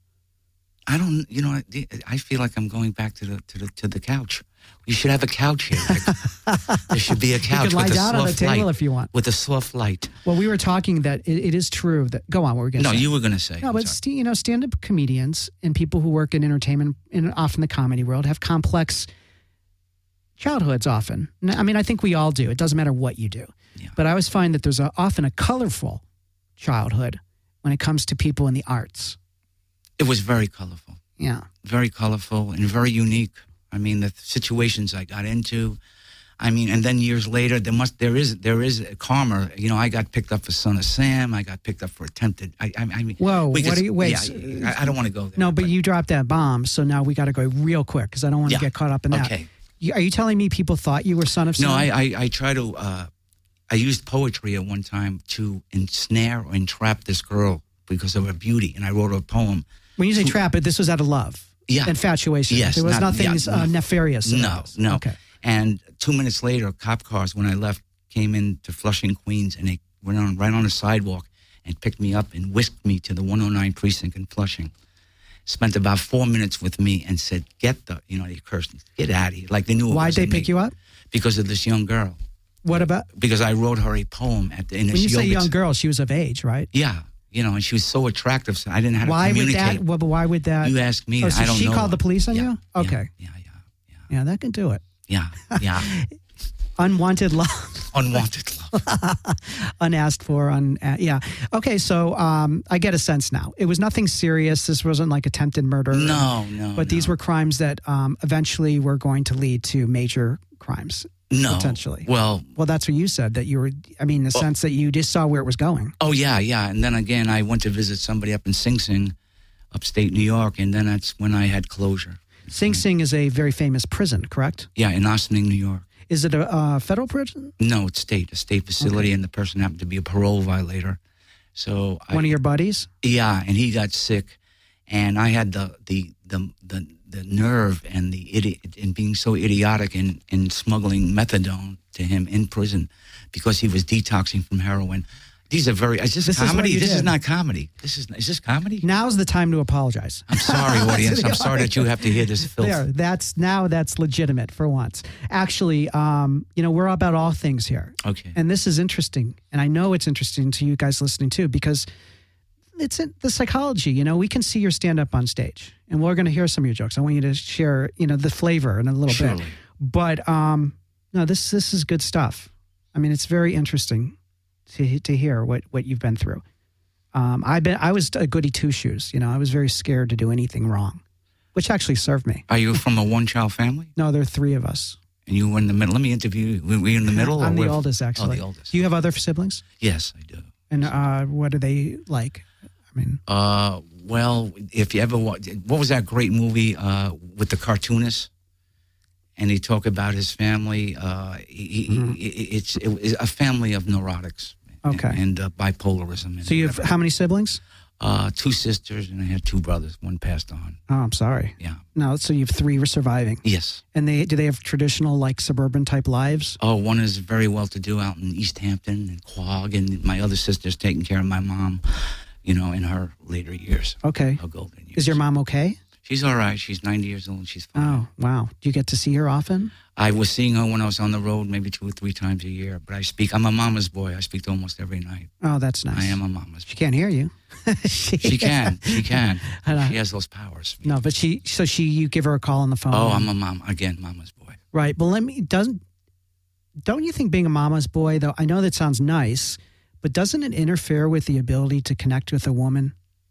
Speaker 2: I don't, you know, I, I feel like I'm going back to the to the to the couch. You should have a couch here. Like, there should be a couch
Speaker 1: You could lie
Speaker 2: with a
Speaker 1: down on the
Speaker 2: soft
Speaker 1: table
Speaker 2: light,
Speaker 1: if you want.
Speaker 2: with a soft light.
Speaker 1: Well, we were talking that it, it is true that, go on, what were we going to
Speaker 2: No,
Speaker 1: say?
Speaker 2: you were going to say.
Speaker 1: No,
Speaker 2: I'm
Speaker 1: but
Speaker 2: sorry.
Speaker 1: st- you know, stand-up comedians and people who work in entertainment and often the comedy world have complex childhoods often. N- I mean, I think we all do. It doesn't matter what you do.
Speaker 2: Yeah.
Speaker 1: But I always find that there's a, often a colorful childhood when it comes to people in the arts.
Speaker 2: It was very colorful.
Speaker 1: Yeah.
Speaker 2: Very colorful and very unique. I mean, the situations I got into. I mean, and then years later, there must, there is, there is a karma. You know, I got picked up for Son of Sam. I got picked up for attempted. I, I, I mean,
Speaker 1: Whoa,
Speaker 2: we
Speaker 1: what
Speaker 2: could-
Speaker 1: are you, wait.
Speaker 2: Yeah,
Speaker 1: so-
Speaker 2: I, I don't want to go there.
Speaker 1: no, but you dropped that bomb, so now we got to go real quick because I don't want to
Speaker 2: Yeah.
Speaker 1: get caught up in that.
Speaker 2: Okay.
Speaker 1: You, are you telling me people thought you were Son of Sam?
Speaker 2: No, I, I, I try to. Uh, I used poetry at one time to ensnare or entrap this girl because of her beauty, and I wrote her a poem.
Speaker 1: When you say
Speaker 2: to-
Speaker 1: trap it, this was out of love.
Speaker 2: Yeah.
Speaker 1: Infatuation.
Speaker 2: Yes,
Speaker 1: There was
Speaker 2: not-
Speaker 1: nothing
Speaker 2: yeah,
Speaker 1: uh,
Speaker 2: no.
Speaker 1: nefarious. about
Speaker 2: No,
Speaker 1: this.
Speaker 2: no.
Speaker 1: Okay.
Speaker 2: And two minutes later, cop cars, when I left, came into Flushing, Queens, and they went on right on the sidewalk and picked me up and whisked me to the one oh nine precinct in Flushing. Spent about four minutes with me and said, "Get the," you know, they cursed me, "Get out of here!" Like they knew. It
Speaker 1: Why'd
Speaker 2: wasn't
Speaker 1: they pick
Speaker 2: me.
Speaker 1: you up?
Speaker 2: Because of this young girl.
Speaker 1: What about
Speaker 2: Because I wrote her a poem at the in
Speaker 1: when
Speaker 2: this
Speaker 1: you say
Speaker 2: yoga-
Speaker 1: young girl? She was of age, right?
Speaker 2: Yeah, you know, and she was so attractive. So I didn't know how to
Speaker 1: Why would
Speaker 2: communicate.
Speaker 1: that? Well, but why would that?
Speaker 2: You asked me.
Speaker 1: Oh, so
Speaker 2: I don't
Speaker 1: she
Speaker 2: know.
Speaker 1: called the police on
Speaker 2: Yeah,
Speaker 1: you?
Speaker 2: yeah,
Speaker 1: Okay.
Speaker 2: Yeah, yeah, yeah,
Speaker 1: Yeah, that can do it.
Speaker 2: yeah, yeah.
Speaker 1: Unwanted love,
Speaker 2: Unwanted love.
Speaker 1: unasked for, un uh, yeah. Okay, so um, I get a sense now. It was nothing serious. This wasn't like attempted murder.
Speaker 2: No, no.
Speaker 1: But these
Speaker 2: no.
Speaker 1: were crimes that um, eventually were going to lead to major crimes.
Speaker 2: no
Speaker 1: potentially.
Speaker 2: Well,
Speaker 1: Well, that's what you said, that you were, I mean, the sense that you just saw where it was going.
Speaker 2: oh yeah, yeah. And then again, I went to visit somebody up in Sing Sing, upstate New York, and then that's when I had closure.
Speaker 1: Sing Sing is a very famous prison, correct?
Speaker 2: Yeah, in Ossining, New York.
Speaker 1: Is it a uh, federal prison?
Speaker 2: No, it's state, a state facility,
Speaker 1: Okay.
Speaker 2: and the person happened to be a parole violator. So I,
Speaker 1: One of your buddies?
Speaker 2: yeah, and he got sick, and I had the the the the, the nerve and the idiot and being so idiotic in in smuggling methadone to him in prison because he was detoxing from heroin. These are very. Is this,
Speaker 1: This is what
Speaker 2: comedy?
Speaker 1: you
Speaker 2: This is
Speaker 1: did.
Speaker 2: not comedy. This is is this comedy?
Speaker 1: Now's the time to apologize.
Speaker 2: I'm sorry, audience. I'm sorry that you have to hear this filth.
Speaker 1: There, that's now that's legitimate for once. Actually, um, you know, we're about all things here.
Speaker 2: Okay.
Speaker 1: And this is interesting. And I know it's interesting to you guys listening too, because it's in the psychology. You know, we can see your stand up on stage and we're going to hear some of your jokes. I want you to share, you know, the flavor in a little
Speaker 2: Surely.
Speaker 1: bit. But um, no, this this is good stuff. I mean, it's very interesting to to hear what, what you've been through. Um, I've been I was a goody two shoes. You know, I was very scared to do anything wrong, which actually served me.
Speaker 2: Are you from a one child family?
Speaker 1: No, there are three of us.
Speaker 2: And you were in the middle. Let me interview you. Were you in the middle?
Speaker 1: I'm
Speaker 2: or
Speaker 1: the
Speaker 2: where-
Speaker 1: oldest, actually.
Speaker 2: Oh, the oldest.
Speaker 1: Do you have other siblings?
Speaker 2: Yes, I do.
Speaker 1: And uh, what are they like? I mean,
Speaker 2: Uh, well, if you ever wa- what was that great movie uh, with the cartoonist? And he talked about his family. Uh, he,
Speaker 1: Mm-hmm.
Speaker 2: he, it's it was a family of neurotics.
Speaker 1: Okay.
Speaker 2: And, and uh, bipolarism. And
Speaker 1: so you have
Speaker 2: whatever.
Speaker 1: how many siblings?
Speaker 2: Uh, two sisters, and I had two brothers. One passed on.
Speaker 1: Oh, I'm sorry.
Speaker 2: Yeah.
Speaker 1: No, so you have three were surviving.
Speaker 2: Yes.
Speaker 1: And they do they have traditional like suburban type lives?
Speaker 2: Oh, one is very well to do out in East Hampton and Quogue, and my other sister's taking care of my mom, you know, in her later years.
Speaker 1: Okay.
Speaker 2: Her golden years.
Speaker 1: Is your mom okay?
Speaker 2: She's all right. She's ninety years old and she's fine.
Speaker 1: Oh, wow. Do you get to see her often?
Speaker 2: I was seeing her when I was on the road maybe two or three times a year, but I speak, I'm a mama's boy. I speak to almost every night.
Speaker 1: Oh, that's nice.
Speaker 2: I am a mama's boy.
Speaker 1: She can't hear you. she,
Speaker 2: She can. She can.
Speaker 1: I know.
Speaker 2: She has those powers.
Speaker 1: No, but she, so she, you give her a call on the phone.
Speaker 2: Oh, I'm a mom. Again, mama's boy.
Speaker 1: Right. But let me, doesn't, don't you think being a mama's boy, though, I know that sounds nice, but doesn't it interfere with the ability to connect with a woman?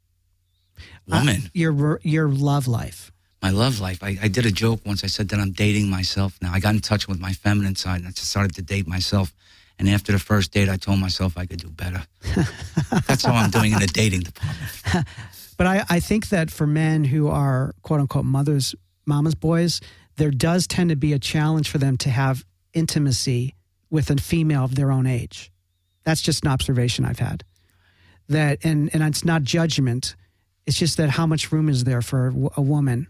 Speaker 2: Woman?
Speaker 1: Uh, your, your love life.
Speaker 2: My love life. I, I did a joke once. I said that I'm dating myself now. I got in touch with my feminine side and I just started to date myself. And after the first date, I told myself I could do better. That's how I'm doing in the dating department.
Speaker 1: But I, I think that for men who are quote unquote mothers, mama's boys, there does tend to be a challenge for them to have intimacy with a female of their own age. That's just an observation I've had. That and, and it's not judgment. It's just that how much room is there for a woman?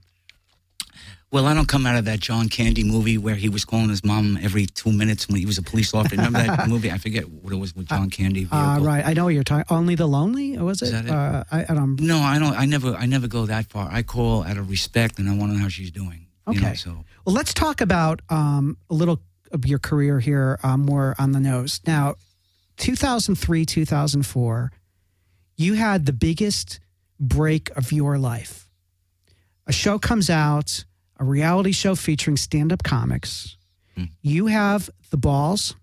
Speaker 2: Well, I don't come out of that John Candy movie where he was calling his mom every two minutes when he was a police officer. Remember that movie? I forget what it was with John Candy.
Speaker 1: Uh, right, I know what you're talking. Only the Lonely, was it?
Speaker 2: Is that it?
Speaker 1: Uh, I, I don't.
Speaker 2: No, I don't. I never. I never go that far. I call out of respect, and I want to know how she's doing.
Speaker 1: Okay.
Speaker 2: You know, so
Speaker 1: Well, let's talk about um, a little of your career here, uh, more on the nose. Now, two thousand three, two thousand four, you had the biggest break of your life. A show comes out, a reality show featuring stand-up comics.
Speaker 2: Mm.
Speaker 1: You have the balls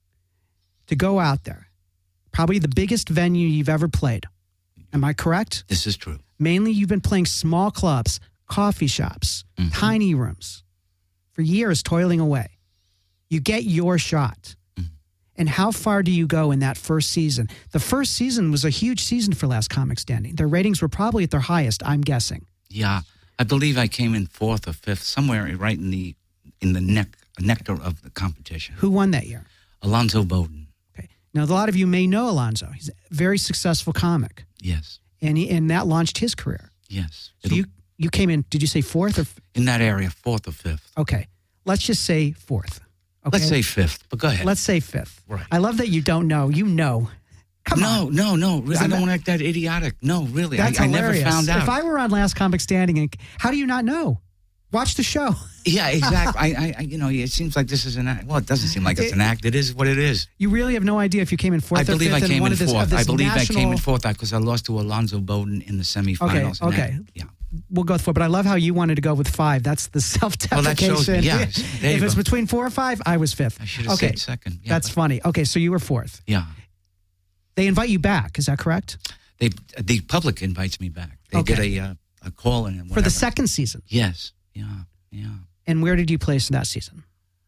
Speaker 1: to go out there. Probably the biggest venue you've ever played. Am I correct?
Speaker 2: this is true.
Speaker 1: Mainly you've been playing small clubs, coffee shops,
Speaker 2: Mm-hmm.
Speaker 1: tiny rooms for years, toiling away. You get your shot.
Speaker 2: Mm-hmm.
Speaker 1: And how far do you go in that first season? The first season was a huge season for Last Comic Standing. Their ratings were probably at their highest, I'm guessing.
Speaker 2: Yeah, I believe I came in fourth or fifth, somewhere right in the in the neck nectar of the competition.
Speaker 1: Who won that year?
Speaker 2: Alonzo Bowden.
Speaker 1: Okay. Now, a lot of you may know Alonzo. He's a very successful comic.
Speaker 2: Yes,
Speaker 1: And he, and that launched his career.
Speaker 2: yes.
Speaker 1: So you, you came in, did you say fourth or?
Speaker 2: in that area, fourth or fifth.
Speaker 1: Okay. Let's just say fourth. Okay?
Speaker 2: Let's say fifth, but go ahead.
Speaker 1: Let's say fifth.
Speaker 2: Right.
Speaker 1: I love that you don't know. You know. Come
Speaker 2: no,
Speaker 1: on.
Speaker 2: no, no, no. I
Speaker 1: Isn't
Speaker 2: don't
Speaker 1: that-
Speaker 2: want to act that idiotic. No, really.
Speaker 1: That's
Speaker 2: I, I
Speaker 1: hilarious.
Speaker 2: never found out.
Speaker 1: If I were on Last Comic Standing, and how do you not know? Watch the show.
Speaker 2: Yeah, exactly. I, I, you know, it seems like this is an act. Well, it doesn't seem like it's an act. It is what it is.
Speaker 1: You really have no idea if you came in fourth
Speaker 2: I
Speaker 1: or
Speaker 2: believe
Speaker 1: fifth
Speaker 2: I
Speaker 1: in
Speaker 2: came
Speaker 1: one
Speaker 2: in
Speaker 1: of this,
Speaker 2: fourth.
Speaker 1: of this
Speaker 2: I believe
Speaker 1: national...
Speaker 2: I came in fourth because I lost to Alonzo Bowden in the semifinals.
Speaker 1: Okay,
Speaker 2: and
Speaker 1: okay.
Speaker 2: that- yeah.
Speaker 1: We'll go with four, but I love how you wanted to go with five. That's the self-deprecation.
Speaker 2: Well, that shows me, yeah. There you
Speaker 1: If it's
Speaker 2: go.
Speaker 1: between four or five, I was fifth.
Speaker 2: I should have
Speaker 1: okay.
Speaker 2: said second. Yeah,
Speaker 1: That's
Speaker 2: but-
Speaker 1: funny. Okay, so you were fourth.
Speaker 2: Yeah.
Speaker 1: They invite you back. Is that correct?
Speaker 2: They, the public invites me back. They
Speaker 1: Okay.
Speaker 2: get a uh, a call in and
Speaker 1: For
Speaker 2: whatever.
Speaker 1: the second season.
Speaker 2: Yes. Yeah. Yeah.
Speaker 1: And where did you place in that season?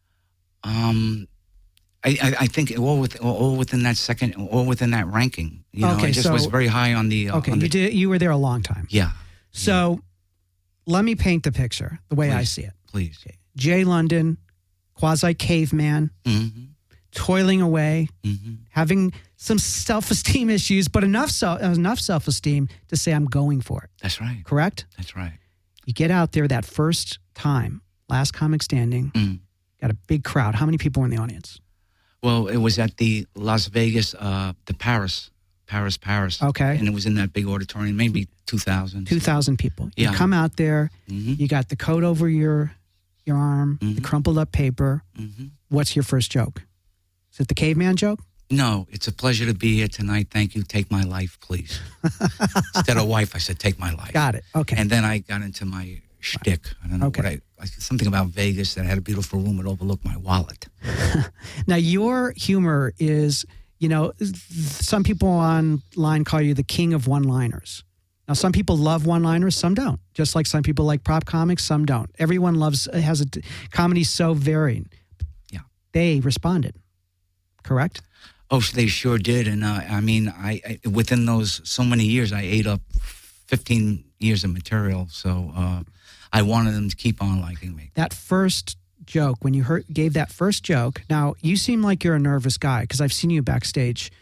Speaker 2: Um, I, I, I think all with all within that second, all within that ranking. You know,
Speaker 1: Okay,
Speaker 2: I just
Speaker 1: so-
Speaker 2: was very high on the. Uh,
Speaker 1: Okay,
Speaker 2: on
Speaker 1: you
Speaker 2: the,
Speaker 1: did. You were there a long time.
Speaker 2: Yeah.
Speaker 1: So let me paint the picture the way I
Speaker 2: Please.
Speaker 1: see it.
Speaker 2: Please.
Speaker 1: Jay London, quasi caveman,
Speaker 2: Mm-hmm.
Speaker 1: toiling away,
Speaker 2: Mm-hmm.
Speaker 1: having some self-esteem issues, but enough so, enough self-esteem to say I'm going for it.
Speaker 2: That's right.
Speaker 1: Correct?
Speaker 2: That's right.
Speaker 1: You get out there that first time, Last Comic Standing,
Speaker 2: Mm.
Speaker 1: got a big crowd. How many people were in the audience?
Speaker 2: Well, it was at the Las Vegas, uh, the Paris, Paris, Paris.
Speaker 1: Okay.
Speaker 2: And it was in that big auditorium, maybe two thousand.
Speaker 1: two thousand people. You
Speaker 2: Yeah.
Speaker 1: come out there,
Speaker 2: Mm-hmm.
Speaker 1: you got the coat over your your arm, the
Speaker 2: Mhm.
Speaker 1: crumpled up paper.
Speaker 2: Mm-hmm.
Speaker 1: What's your first joke? Is it the caveman joke?
Speaker 2: No, it's a pleasure to be here tonight. Thank you. Take my life, please. Instead of wife, I said, take my life.
Speaker 1: Got it. Okay.
Speaker 2: And then I got into my shtick. I don't know
Speaker 1: Okay.
Speaker 2: what I, I, something about Vegas that had a beautiful room that overlooked my wallet.
Speaker 1: Now, your humor is, you know, some people online call you the king of one-liners. Now, some people love one-liners, some don't. Just like some people like prop comics, some don't. Everyone loves, has a, comedy so varying.
Speaker 2: Yeah.
Speaker 1: They responded, correct?
Speaker 2: Oh, they sure did. And uh, I mean, I, I within those so many years, I ate up fifteen years of material. So uh, I wanted them to keep on liking me.
Speaker 1: That first joke, when you heard, gave that first joke, now you seem like you're a nervous guy because I've seen you backstage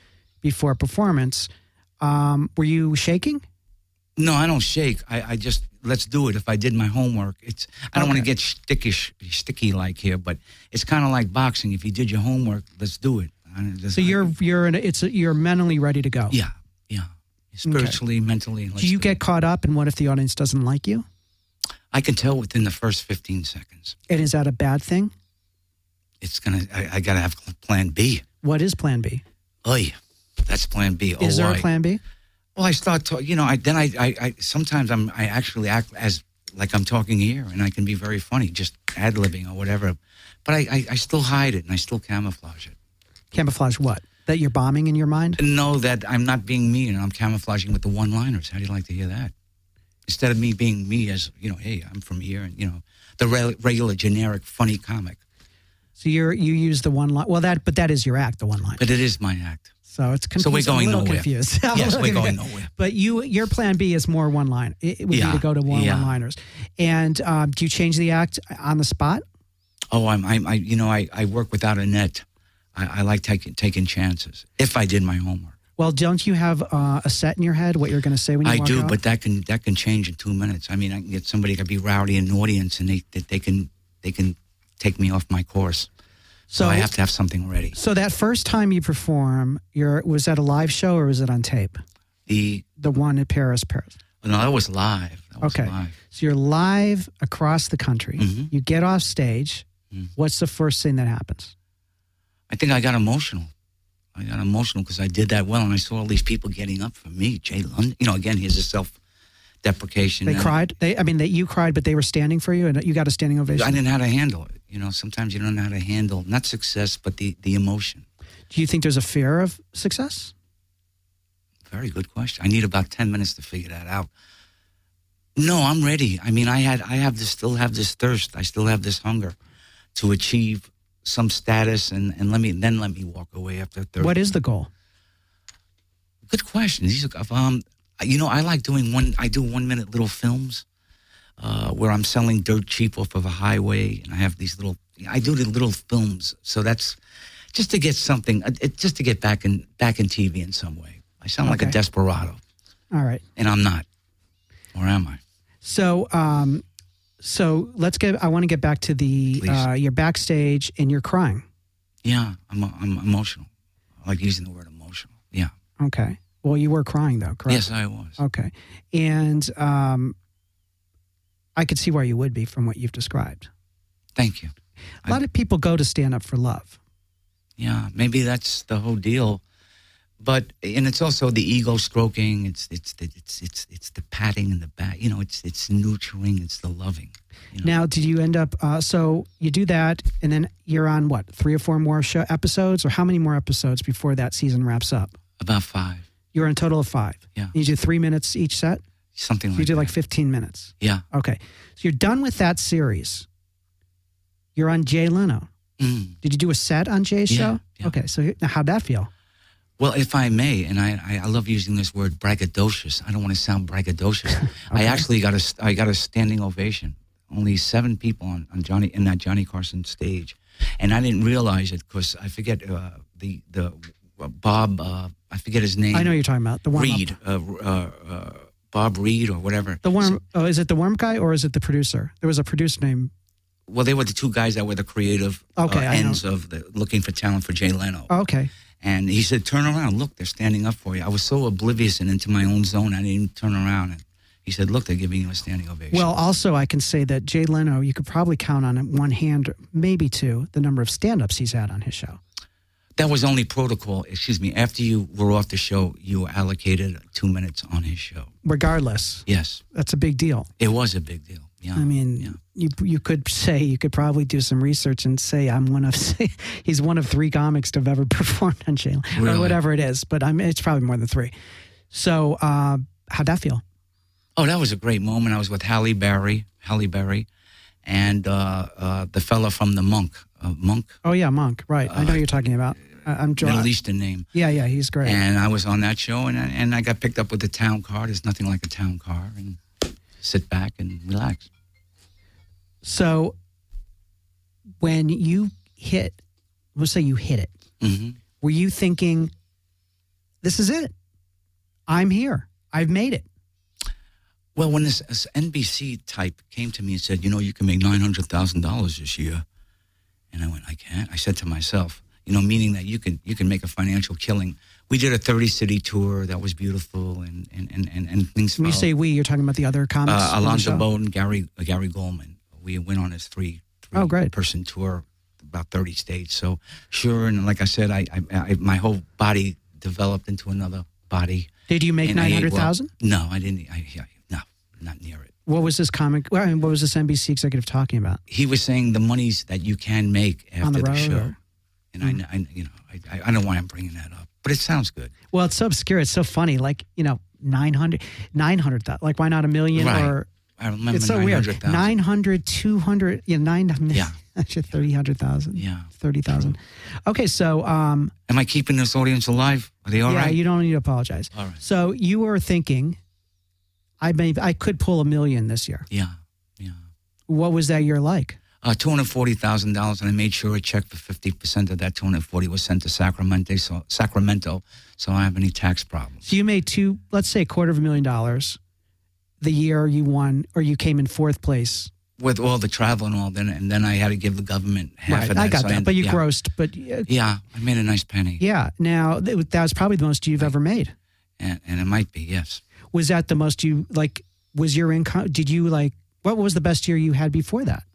Speaker 1: before a performance. Um, were you shaking?
Speaker 2: No, I don't shake. I, I just, let's do it. If I did my homework, it's, I don't
Speaker 1: Okay.
Speaker 2: want to get stickish, sticky like here, but it's kind of like boxing. If you did your homework, let's do it. I just-
Speaker 1: So you're you're in a, it's a, you're mentally ready to go.
Speaker 2: Yeah, yeah. Spiritually, mentally. let's
Speaker 1: Do you
Speaker 2: do
Speaker 1: get
Speaker 2: it.
Speaker 1: caught up in what if the audience doesn't like you?
Speaker 2: I can tell within the first fifteen seconds.
Speaker 1: And is that a bad thing?
Speaker 2: It's going to, I, I got to have plan B.
Speaker 1: What is Plan B?
Speaker 2: Oy, that's plan B.
Speaker 1: Is there
Speaker 2: Oh,
Speaker 1: a
Speaker 2: I-
Speaker 1: Plan B?
Speaker 2: Well, I start to, you know, I, then I, I, I, sometimes I'm, I actually act as, like I'm talking here, and I can be very funny, just ad-libbing or whatever. But I, I, I still hide it, and I still camouflage it.
Speaker 1: Camouflage what? That you're bombing in your mind?
Speaker 2: Know that I'm not being me, and I'm camouflaging with the one-liners. How do you like to hear that? Instead of me being me as, you know, hey, I'm from here, and, you know, the re- regular, generic, funny comic.
Speaker 1: So you're you use the one line. Well, that but that is your act, the one line.
Speaker 2: But it is my act.
Speaker 1: So it's confusing.
Speaker 2: So we're going
Speaker 1: I'm a little
Speaker 2: nowhere.
Speaker 1: confused. I'm a
Speaker 2: Yes,
Speaker 1: little
Speaker 2: we're going
Speaker 1: confused.
Speaker 2: nowhere.
Speaker 1: But you, your Plan B is more one line. It, it would
Speaker 2: Yeah,
Speaker 1: be to go to more
Speaker 2: yeah.
Speaker 1: one-liners. And um, do you change the act on the spot?
Speaker 2: Oh, I'm, I'm I, you know, I, I work without a net. I, I like taking taking chances. If I did my homework,
Speaker 1: Well, don't you have uh, a set in your head what you're going to say when you
Speaker 2: I
Speaker 1: walk
Speaker 2: do,
Speaker 1: out?
Speaker 2: but that can that can change in two minutes. I mean, I can get somebody to be rowdy in the audience, and they that they can they can take me off my course. So,
Speaker 1: So-
Speaker 2: I have to have something ready.
Speaker 1: So that first time you perform, you're, was that a live show or was it on tape?
Speaker 2: The
Speaker 1: The one at Paris, Paris.
Speaker 2: no, that was live. That was
Speaker 1: Okay.
Speaker 2: live.
Speaker 1: So you're live across the country.
Speaker 2: Mhm.
Speaker 1: You get off stage.
Speaker 2: Mhm.
Speaker 1: What's the first thing that happens?
Speaker 2: I think I got emotional. I got emotional because I did that well, and I saw all these people getting up for me. Jay London, you know, again, here's a self-deprecation.
Speaker 1: They
Speaker 2: And
Speaker 1: cried. They, I mean, they, you cried, but they were standing for you, and you got a standing ovation.
Speaker 2: I didn't know how to handle it. You know, sometimes you don't know how to handle not success, but the the emotion.
Speaker 1: Do you think there's a fear of success?
Speaker 2: Very good question. I need about ten minutes to figure that out. No, I'm ready. I mean, I had, I have this, still have this thirst. I still have this hunger to achieve some status, and, and let me then let me walk away after thirty.
Speaker 1: What is the goal?
Speaker 2: Good question. These are, um, you know, I like doing one. I do one minute little films uh, where I'm selling dirt cheap off of a highway, and I have these little. I do the little films, so that's just to get something, uh, it, just to get back in back in T V in some way. I sound like a
Speaker 1: Okay.
Speaker 2: desperado,
Speaker 1: All right.
Speaker 2: and I'm not. Or am I?
Speaker 1: So, um, so let's get. I want to get back to the.
Speaker 2: Please.
Speaker 1: Uh, you're backstage and you're crying.
Speaker 2: Yeah, I'm I'm emotional. I like using the word emotional. Yeah.
Speaker 1: Okay. Well, you were crying though, correct?
Speaker 2: Yes, I was.
Speaker 1: Okay. And um, I could see why you would be from what you've described.
Speaker 2: Thank you.
Speaker 1: A lot of people go to stand up for love.
Speaker 2: Yeah, maybe that's the whole deal. But and it's also the ego stroking. It's it's the, it's it's it's the patting in the back. You know, it's it's nurturing. It's the loving. You know?
Speaker 1: Now, did you end up? Uh, so you do that, and then you're on what? Three or four more show episodes, or how many more episodes before that season wraps up?
Speaker 2: About five.
Speaker 1: You're in a total of five.
Speaker 2: Yeah.
Speaker 1: You do three minutes each set.
Speaker 2: Something
Speaker 1: So
Speaker 2: like
Speaker 1: you do
Speaker 2: that.
Speaker 1: like fifteen minutes.
Speaker 2: Yeah.
Speaker 1: Okay. So you're done with that series. You're on Jay Leno.
Speaker 2: Mm.
Speaker 1: Did you do a set on Jay's
Speaker 2: Yeah,
Speaker 1: show?
Speaker 2: yeah.
Speaker 1: Okay. So now how'd that feel?
Speaker 2: Well, if I may, and I, I, I love using this word braggadocious. I don't want to sound braggadocious. I actually got a I got a standing ovation. Only seven people on, on Johnny in that Johnny Carson stage, and I didn't realize it because I forget uh, the the uh, Bob. Uh, I forget his name.
Speaker 1: I know you're talking about the warm
Speaker 2: Reed. Uh, uh, uh, Bob Reed or whatever.
Speaker 1: The warm. Oh, is it the warm guy or is it the producer? There was a producer named.
Speaker 2: Well, they were the two guys that were the creative
Speaker 1: Okay,
Speaker 2: uh,
Speaker 1: I know.
Speaker 2: ends of the looking for talent for Jay Leno.
Speaker 1: Oh, okay.
Speaker 2: And he said, "Turn around, look, they're standing up for you." I was so oblivious and into my own zone, I didn't even turn around. And he said, "Look, they're giving you a standing ovation."
Speaker 1: Well, also I can say that Jay Leno, you could probably count on one hand, maybe two, the number of stand-ups he's had on his show.
Speaker 2: that was only protocol. Excuse me. After you were off the show, you were allocated two minutes on his show.
Speaker 1: Regardless,
Speaker 2: Yes,
Speaker 1: that's a big deal.
Speaker 2: it was a big deal. Yeah,
Speaker 1: I mean,
Speaker 2: yeah.
Speaker 1: you you could say, you could probably do some research and say I'm one of, he's one of three comics to have ever performed on Jay Leno, or
Speaker 2: Really?
Speaker 1: whatever it is. But I mean, it's probably more than three. So uh, how'd that feel?
Speaker 2: Oh, that was a great moment. I was with Halle Berry, Halle Berry, and uh, uh, the fella from the Monk, uh, Monk,
Speaker 1: Oh yeah, Monk. Right, I know
Speaker 2: Uh,
Speaker 1: you're talking about. I, I'm
Speaker 2: Middle
Speaker 1: drawing.
Speaker 2: Eastern name.
Speaker 1: Yeah, yeah, he's great.
Speaker 2: And I was on that show, and I, and I got picked up with the town car. There's nothing like a town car, and sit back and relax.
Speaker 1: So when you hit, let's say you hit it,
Speaker 2: hmm
Speaker 1: were you thinking this is it. I'm here. I've made it.
Speaker 2: Well, when this, this N B C type came to me and said, you know, you can make nine hundred thousand dollars this year. And I went, I can't. I said to myself, you know, meaning that you can you can make a financial killing. We did a thirty-city tour that was beautiful, and and, and, and, and things.
Speaker 1: When you say we, you're talking about the other comics?
Speaker 2: Uh, Alonzo Bowden, Gary uh, Gary Goldman. We went on this three, three
Speaker 1: oh, great.
Speaker 2: person tour, about thirty states. So sure, and like I said, I, I, I my whole body developed into another body.
Speaker 1: Did you make nine hundred thousand?
Speaker 2: Well, no, I didn't. I, I, no, not near it.
Speaker 1: What was this comic? What was this N B C executive talking about?
Speaker 2: He was saying the monies that you can make after
Speaker 1: on the,
Speaker 2: the
Speaker 1: road,
Speaker 2: show,
Speaker 1: or?
Speaker 2: and
Speaker 1: mm.
Speaker 2: I, I, you know, I, I don't know why I'm bringing that up, but it sounds good.
Speaker 1: Well, it's so obscure. It's so funny. Like, you know, nine hundred, nine hundred. Like, why not a million?
Speaker 2: Right.
Speaker 1: Or
Speaker 2: I remember
Speaker 1: it's so weird. nine hundred, two hundred, yeah, nine hundred.
Speaker 2: Yeah.
Speaker 1: thirty, one hundred thousand.
Speaker 2: Yeah.
Speaker 1: thirty thousand. Okay, so. Um,
Speaker 2: Am I keeping this audience alive? Are they all
Speaker 1: yeah,
Speaker 2: right?
Speaker 1: Yeah, you don't need to apologize.
Speaker 2: All right.
Speaker 1: So you were thinking, I may, I could pull a million this year.
Speaker 2: Yeah, yeah.
Speaker 1: What was that year like?
Speaker 2: Uh, two hundred forty thousand dollars, and I made sure a check for fifty percent of that two hundred forty was sent to Sacramento, so, Sacramento, so I don't have any tax problems.
Speaker 1: So you made two, let's say a quarter of a million dollars the year you won, or you came in fourth place.
Speaker 2: With all the travel and all, then and then I had to give the government half
Speaker 1: right,
Speaker 2: of that.
Speaker 1: I got
Speaker 2: so
Speaker 1: that,
Speaker 2: I ended,
Speaker 1: but you
Speaker 2: yeah.
Speaker 1: grossed. But uh,
Speaker 2: yeah, I made a nice penny.
Speaker 1: Yeah, now th- that was probably the most you've
Speaker 2: right.
Speaker 1: ever made.
Speaker 2: And, and it might be, yes.
Speaker 1: Was that the most you, like, was your income, did you, like, what was the best year you had before that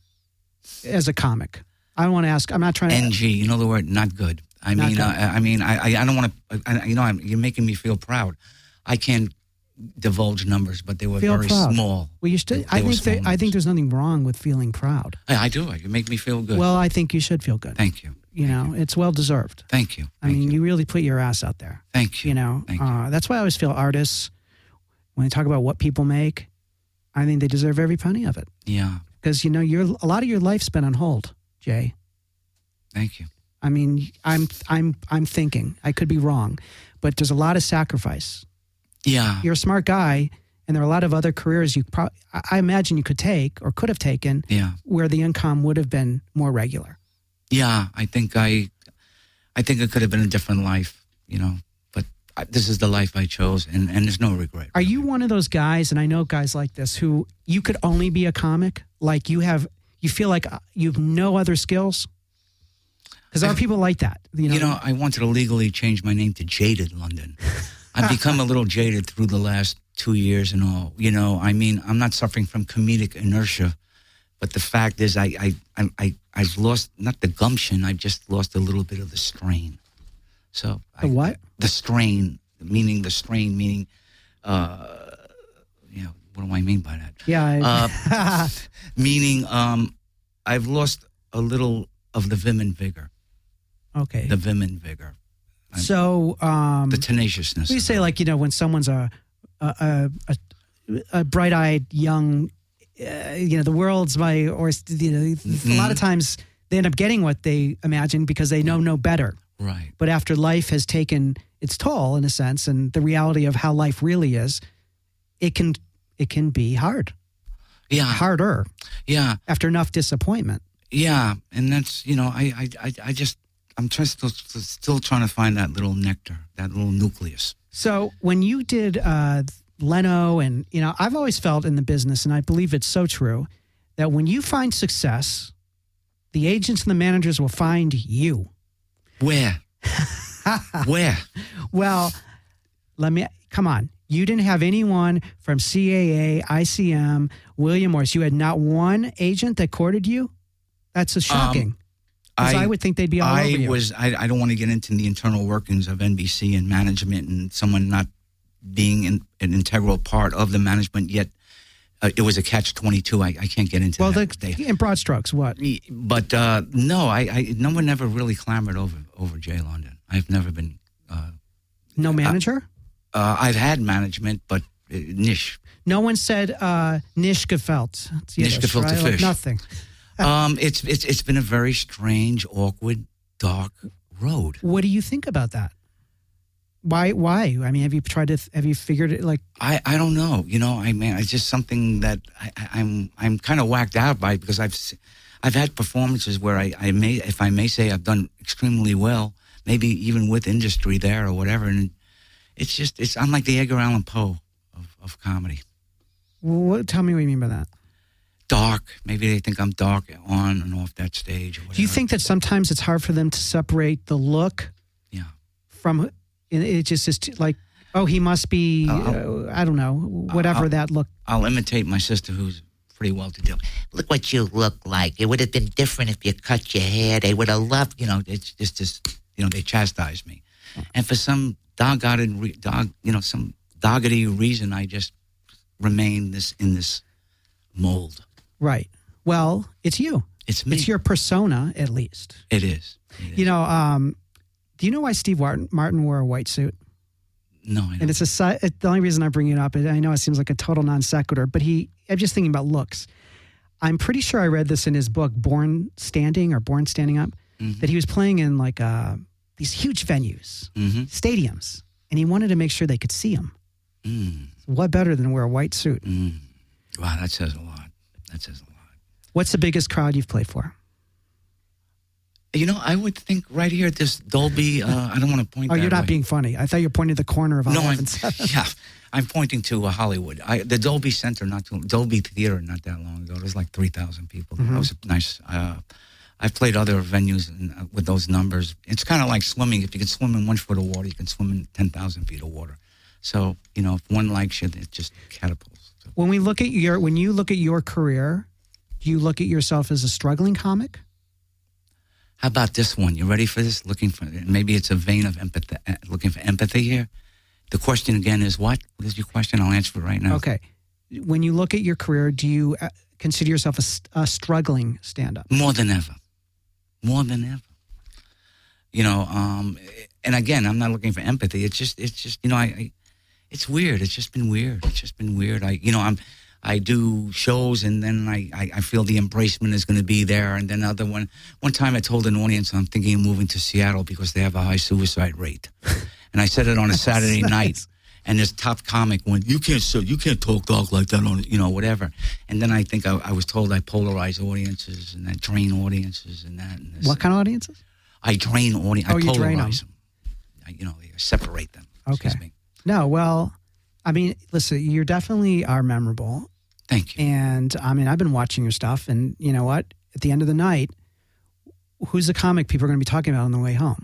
Speaker 1: as a comic? I don't want to ask, I'm not trying to.
Speaker 2: N G, you know the word, not good. I
Speaker 1: Not
Speaker 2: mean,
Speaker 1: good.
Speaker 2: uh, I mean, I, I don't want to, you know, I'm, you're making me feel proud. I can't divulge numbers, but they were
Speaker 1: Feel
Speaker 2: very
Speaker 1: proud.
Speaker 2: small.
Speaker 1: Well, you should,
Speaker 2: They-
Speaker 1: I
Speaker 2: they were
Speaker 1: think that,
Speaker 2: small
Speaker 1: I think there's nothing wrong with feeling proud.
Speaker 2: I, I do. You make me feel good.
Speaker 1: Well, I think you should feel good.
Speaker 2: Thank you.
Speaker 1: You
Speaker 2: Thank
Speaker 1: know, it's well deserved.
Speaker 2: Thank you.
Speaker 1: I
Speaker 2: Thank
Speaker 1: mean,
Speaker 2: you.
Speaker 1: you really put your ass out there.
Speaker 2: Thank you.
Speaker 1: You know,
Speaker 2: Thank you.
Speaker 1: uh, that's why I always feel artists, when they talk about what people make, I think they deserve every penny of it.
Speaker 2: Yeah.
Speaker 1: Because, you know, you're, a lot of your life's been on hold, Jay.
Speaker 2: Thank you.
Speaker 1: I mean, I'm, I'm, I'm thinking, I could be wrong, but there's a lot of sacrifice.
Speaker 2: Yeah.
Speaker 1: You're a smart guy, and there are a lot of other careers you pro- I imagine you could take or could have taken
Speaker 2: Yeah.
Speaker 1: where the income would have been more regular.
Speaker 2: Yeah. I think I, I think it could have been a different life, you know, but I, this is the life I chose, and, and there's no regret.
Speaker 1: Are you one of those guys, and I know guys like this, who you could only be a comic? Like you have, you feel like you have no other skills? Because there are people like that. You know,
Speaker 2: You know, I wanted to legally change my name to Jaded London. I've become a little jaded through the last two years and all. You know, I mean, I'm not suffering from comedic inertia, but the fact is, I, I, I, I I've lost not the gumption. I've just lost a little bit of the strain. So
Speaker 1: the
Speaker 2: I,
Speaker 1: what?
Speaker 2: I, the strain, meaning the strain, meaning, uh, you know, what do I mean by that?
Speaker 1: Yeah. I,
Speaker 2: Uh, meaning, um, I've lost a little of the vim and vigor.
Speaker 1: okay.
Speaker 2: The vim and vigor. I'm-
Speaker 1: So, um,
Speaker 2: the tenaciousness.
Speaker 1: we
Speaker 2: of
Speaker 1: say
Speaker 2: it.
Speaker 1: like, you know, when someone's a, a, a, a bright-eyed young, uh, you know, the world's my, or, you know,
Speaker 2: Mm-hmm.
Speaker 1: a lot of times they end up getting what they imagine because they know no better.
Speaker 2: Right.
Speaker 1: But after life has taken its toll, in a sense, and the reality of how life really is, it can it can be hard,
Speaker 2: Yeah.
Speaker 1: harder
Speaker 2: Yeah.
Speaker 1: after enough disappointment.
Speaker 2: Yeah. And that's, you know, I, I, I, I just, I'm just still, still trying to find that little nectar, that little nucleus.
Speaker 1: So when you did uh, Leno, and, you know, I've always felt in the business, and I believe it's so true, that when you find success, the agents and the managers will find you.
Speaker 2: Where? Where?
Speaker 1: Well, let me, come on. You didn't have anyone from C A A, I C M, William Morris. You had not one agent that courted you? That's a shocking. Because I, I would think they'd be all
Speaker 2: I
Speaker 1: over you.
Speaker 2: was, I, I don't want to get into the internal workings of N B C and management and someone not being in, an integral part of the management, yet uh, it was a catch twenty-two. I, I can't get into
Speaker 1: well,
Speaker 2: that.
Speaker 1: the,
Speaker 2: They-
Speaker 1: in broad strokes, what?
Speaker 2: But uh, no, I, I, no one ever really clamored over, over Jay London. I've never been, uh,
Speaker 1: No manager?
Speaker 2: uh, I've had management, but uh, niche.
Speaker 1: No one said uh, Nish gefelt. It's Yiddish,
Speaker 2: Nish gefilte
Speaker 1: right? Like
Speaker 2: fish.
Speaker 1: nothing.
Speaker 2: um, it's, it's, it's been a very strange, awkward, dark road.
Speaker 1: What do you think about that? Why? Why? I mean, have you tried to? Have you figured it? Like,
Speaker 2: I, I don't know. You know, I mean, it's just something that I, I, I'm I'm kind of whacked out by because I've s- I've had performances where I, I may, if I may say, I've done extremely well, maybe even with industry there or whatever, and it's just, it's, I'm like the Edgar Allan Poe of, of comedy.
Speaker 1: What, tell me what you mean by that.
Speaker 2: Dark. Maybe they think I'm dark on and off that stage. Or whatever.
Speaker 1: Do you think that sometimes it's hard for them to separate the look
Speaker 2: yeah.
Speaker 1: from, it just is too, like, oh, he must be, uh, I don't know, whatever
Speaker 2: I'll,
Speaker 1: that look.
Speaker 2: I'll imitate my sister who's pretty well-to-do.
Speaker 3: Look what you look like. It would have been different if you cut your hair. They would have loved,
Speaker 2: You know, it's just, just you know, they chastise me. And for some dog-godded, dog, you know, some doggedy reason, I just remain this in this mold.
Speaker 1: Right. Well, it's you.
Speaker 2: It's me.
Speaker 1: It's your persona, at least.
Speaker 2: It is. It is.
Speaker 1: You know, um, do you know why Steve Martin, Martin wore a white suit?
Speaker 2: No, I don't.
Speaker 1: And it's a it, the only reason I bring it up. I know it seems like a total non sequitur, but he. I'm just thinking about looks. I'm pretty sure I read this in his book, Born Standing or Born Standing Up, mm-hmm. that he was playing in like uh, these huge venues,
Speaker 2: mm-hmm.
Speaker 1: stadiums, and he wanted to make sure they could see him.
Speaker 2: Mm.
Speaker 1: What better than wear a white suit?
Speaker 2: Mm. Wow, that says a lot. That says a lot.
Speaker 1: What's the biggest crowd you've played for?
Speaker 2: You know, I would think right here at this Dolby, uh, I don't want to point
Speaker 1: Oh,
Speaker 2: that
Speaker 1: you're not
Speaker 2: way.
Speaker 1: being funny. I thought you were pointing to the corner of
Speaker 2: No, I'm,
Speaker 1: eleven.
Speaker 2: yeah, I'm pointing to uh, Hollywood. I, the Dolby Center, not too, Dolby Theater, not that long ago. There was like three thousand people.
Speaker 1: Mm-hmm.
Speaker 2: That was nice. Uh, I've played other venues in, uh, with those numbers. It's kind of like swimming. If you can swim in one foot of water, you can swim in ten thousand feet of water. So, you know, if one likes you, it just catapults. So.
Speaker 1: When we look at your, when you look at your career, do you look at yourself as a struggling comic?
Speaker 2: How about this one? You ready for this? Looking for, maybe it's a vein of empathy, looking for empathy here. The question again is what? What is your question? I'll answer it right now.
Speaker 1: Okay. When you look at your career, do you consider yourself a, a struggling stand-up?
Speaker 2: More than ever. More than ever. You know, um, and again, I'm not looking for empathy. It's just, it's just, you know, I, I it's weird. It's just been weird. It's just been weird. I, you know, I'm, I do shows and then I, I, I feel the embracement is going to be there. And then other one, one time I told an audience I'm thinking of moving to Seattle because they have a high suicide rate. And I said it on a Saturday
Speaker 1: nice.
Speaker 2: night. And this top comic went, you can't so you can't talk dog like that on, you know, whatever. And then I think I, I was told I polarize audiences and I drain audiences and that. And this.
Speaker 1: What kind of audiences?
Speaker 2: I drain audiences.
Speaker 1: Oh,
Speaker 2: I
Speaker 1: you drain them.
Speaker 2: polarize them. I, you know, I separate them.
Speaker 1: Okay.
Speaker 2: Excuse me.
Speaker 1: No, well, I mean, listen, you definitely are memorable.
Speaker 2: Thank you.
Speaker 1: And I mean, I've been watching your stuff, and you know what? At the end of the night, who's the comic people are going to be talking about on the way home?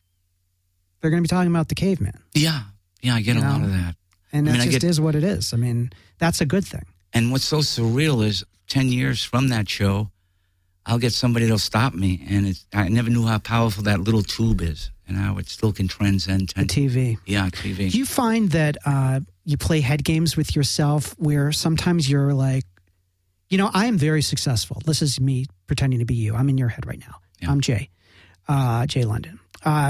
Speaker 1: They're going to be talking about the caveman.
Speaker 2: Yeah. Yeah, I get
Speaker 1: You
Speaker 2: a
Speaker 1: know?
Speaker 2: lot of that.
Speaker 1: And
Speaker 2: I
Speaker 1: that
Speaker 2: mean, I
Speaker 1: just
Speaker 2: get-
Speaker 1: is what it is. I mean, that's a good thing.
Speaker 2: And what's so surreal is ten years from that show, I'll get somebody that'll stop me. And it's, I never knew how powerful that little tube is and how it still can transcend.
Speaker 1: The
Speaker 2: ten,
Speaker 1: T V.
Speaker 2: yeah, T V.
Speaker 1: Do you find that uh, you play head games with yourself where sometimes you're like, you know, I am very successful. This is me pretending to be you. I'm in your head right now.
Speaker 2: Yeah.
Speaker 1: I'm Jay, uh, Jay London. Uh,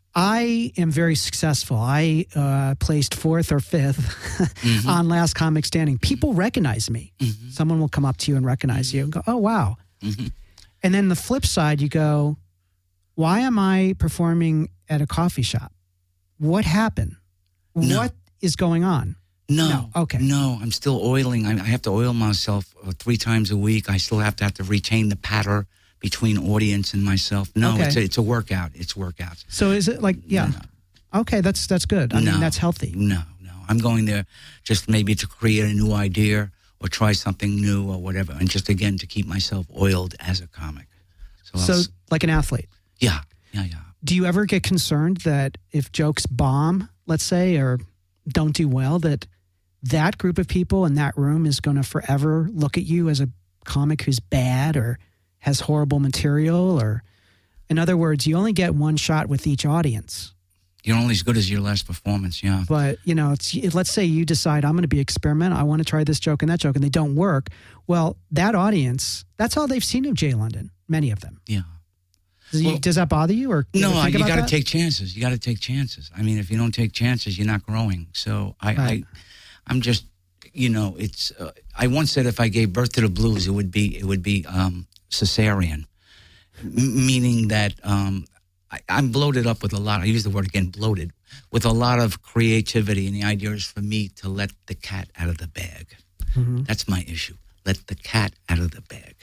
Speaker 1: I am very successful. I uh, placed fourth or fifth
Speaker 2: Mm-hmm.
Speaker 1: on Last Comic Standing. People recognize me.
Speaker 2: Mhm.
Speaker 1: Someone will come up to you and recognize you and go, oh, wow.
Speaker 2: Mhm.
Speaker 1: And then the flip side, you go, why am I performing at a coffee shop? What happened?
Speaker 2: No.
Speaker 1: What is going on?
Speaker 2: No.
Speaker 1: No, okay.
Speaker 2: No, I'm still oiling. I, I have to oil myself uh, three times a week. I still have to have to retain the patter between audience and myself. No,
Speaker 1: Okay.
Speaker 2: it's a, it's a workout. It's workouts.
Speaker 1: So is it like, yeah.
Speaker 2: No.
Speaker 1: Okay, that's that's good. I
Speaker 2: No.
Speaker 1: mean, that's healthy.
Speaker 2: No, no. I'm going there just maybe to create a new idea or try something new or whatever. And just, again, to keep myself oiled as a comic. So, I'll
Speaker 1: So
Speaker 2: s-
Speaker 1: like an athlete.
Speaker 2: yeah, yeah, yeah.
Speaker 1: Do you ever get concerned that if jokes bomb, let's say, or don't do well, that that group of people in that room is going to forever look at you as a comic who's bad or has horrible material? Or, in other words, you only get one shot with each audience.
Speaker 2: You're only as good as your last performance, yeah.
Speaker 1: But, you know, it's, let's say you decide, I'm going to be experimental. I want to try this joke and that joke, and they don't work. Well, that audience, that's all they've seen of Jay London, many of them.
Speaker 2: Yeah.
Speaker 1: Does, you,
Speaker 2: Well,
Speaker 1: does that bother you? Or
Speaker 2: No,
Speaker 1: ever think
Speaker 2: you
Speaker 1: about
Speaker 2: got to
Speaker 1: that?
Speaker 2: take chances. You got to take chances. I mean, if you don't take chances, you're not growing. So I,
Speaker 1: Right.
Speaker 2: I I'm just, you know, it's. Uh, I once said if I gave birth to the blues, it would be it would be um, cesarean, M- meaning that um, I, I'm bloated up with a lot. I use the word again, bloated, with a lot of creativity, and the idea is for me to let the cat out of the bag.
Speaker 1: Mm-hmm.
Speaker 2: That's my issue. Let the cat out of the bag.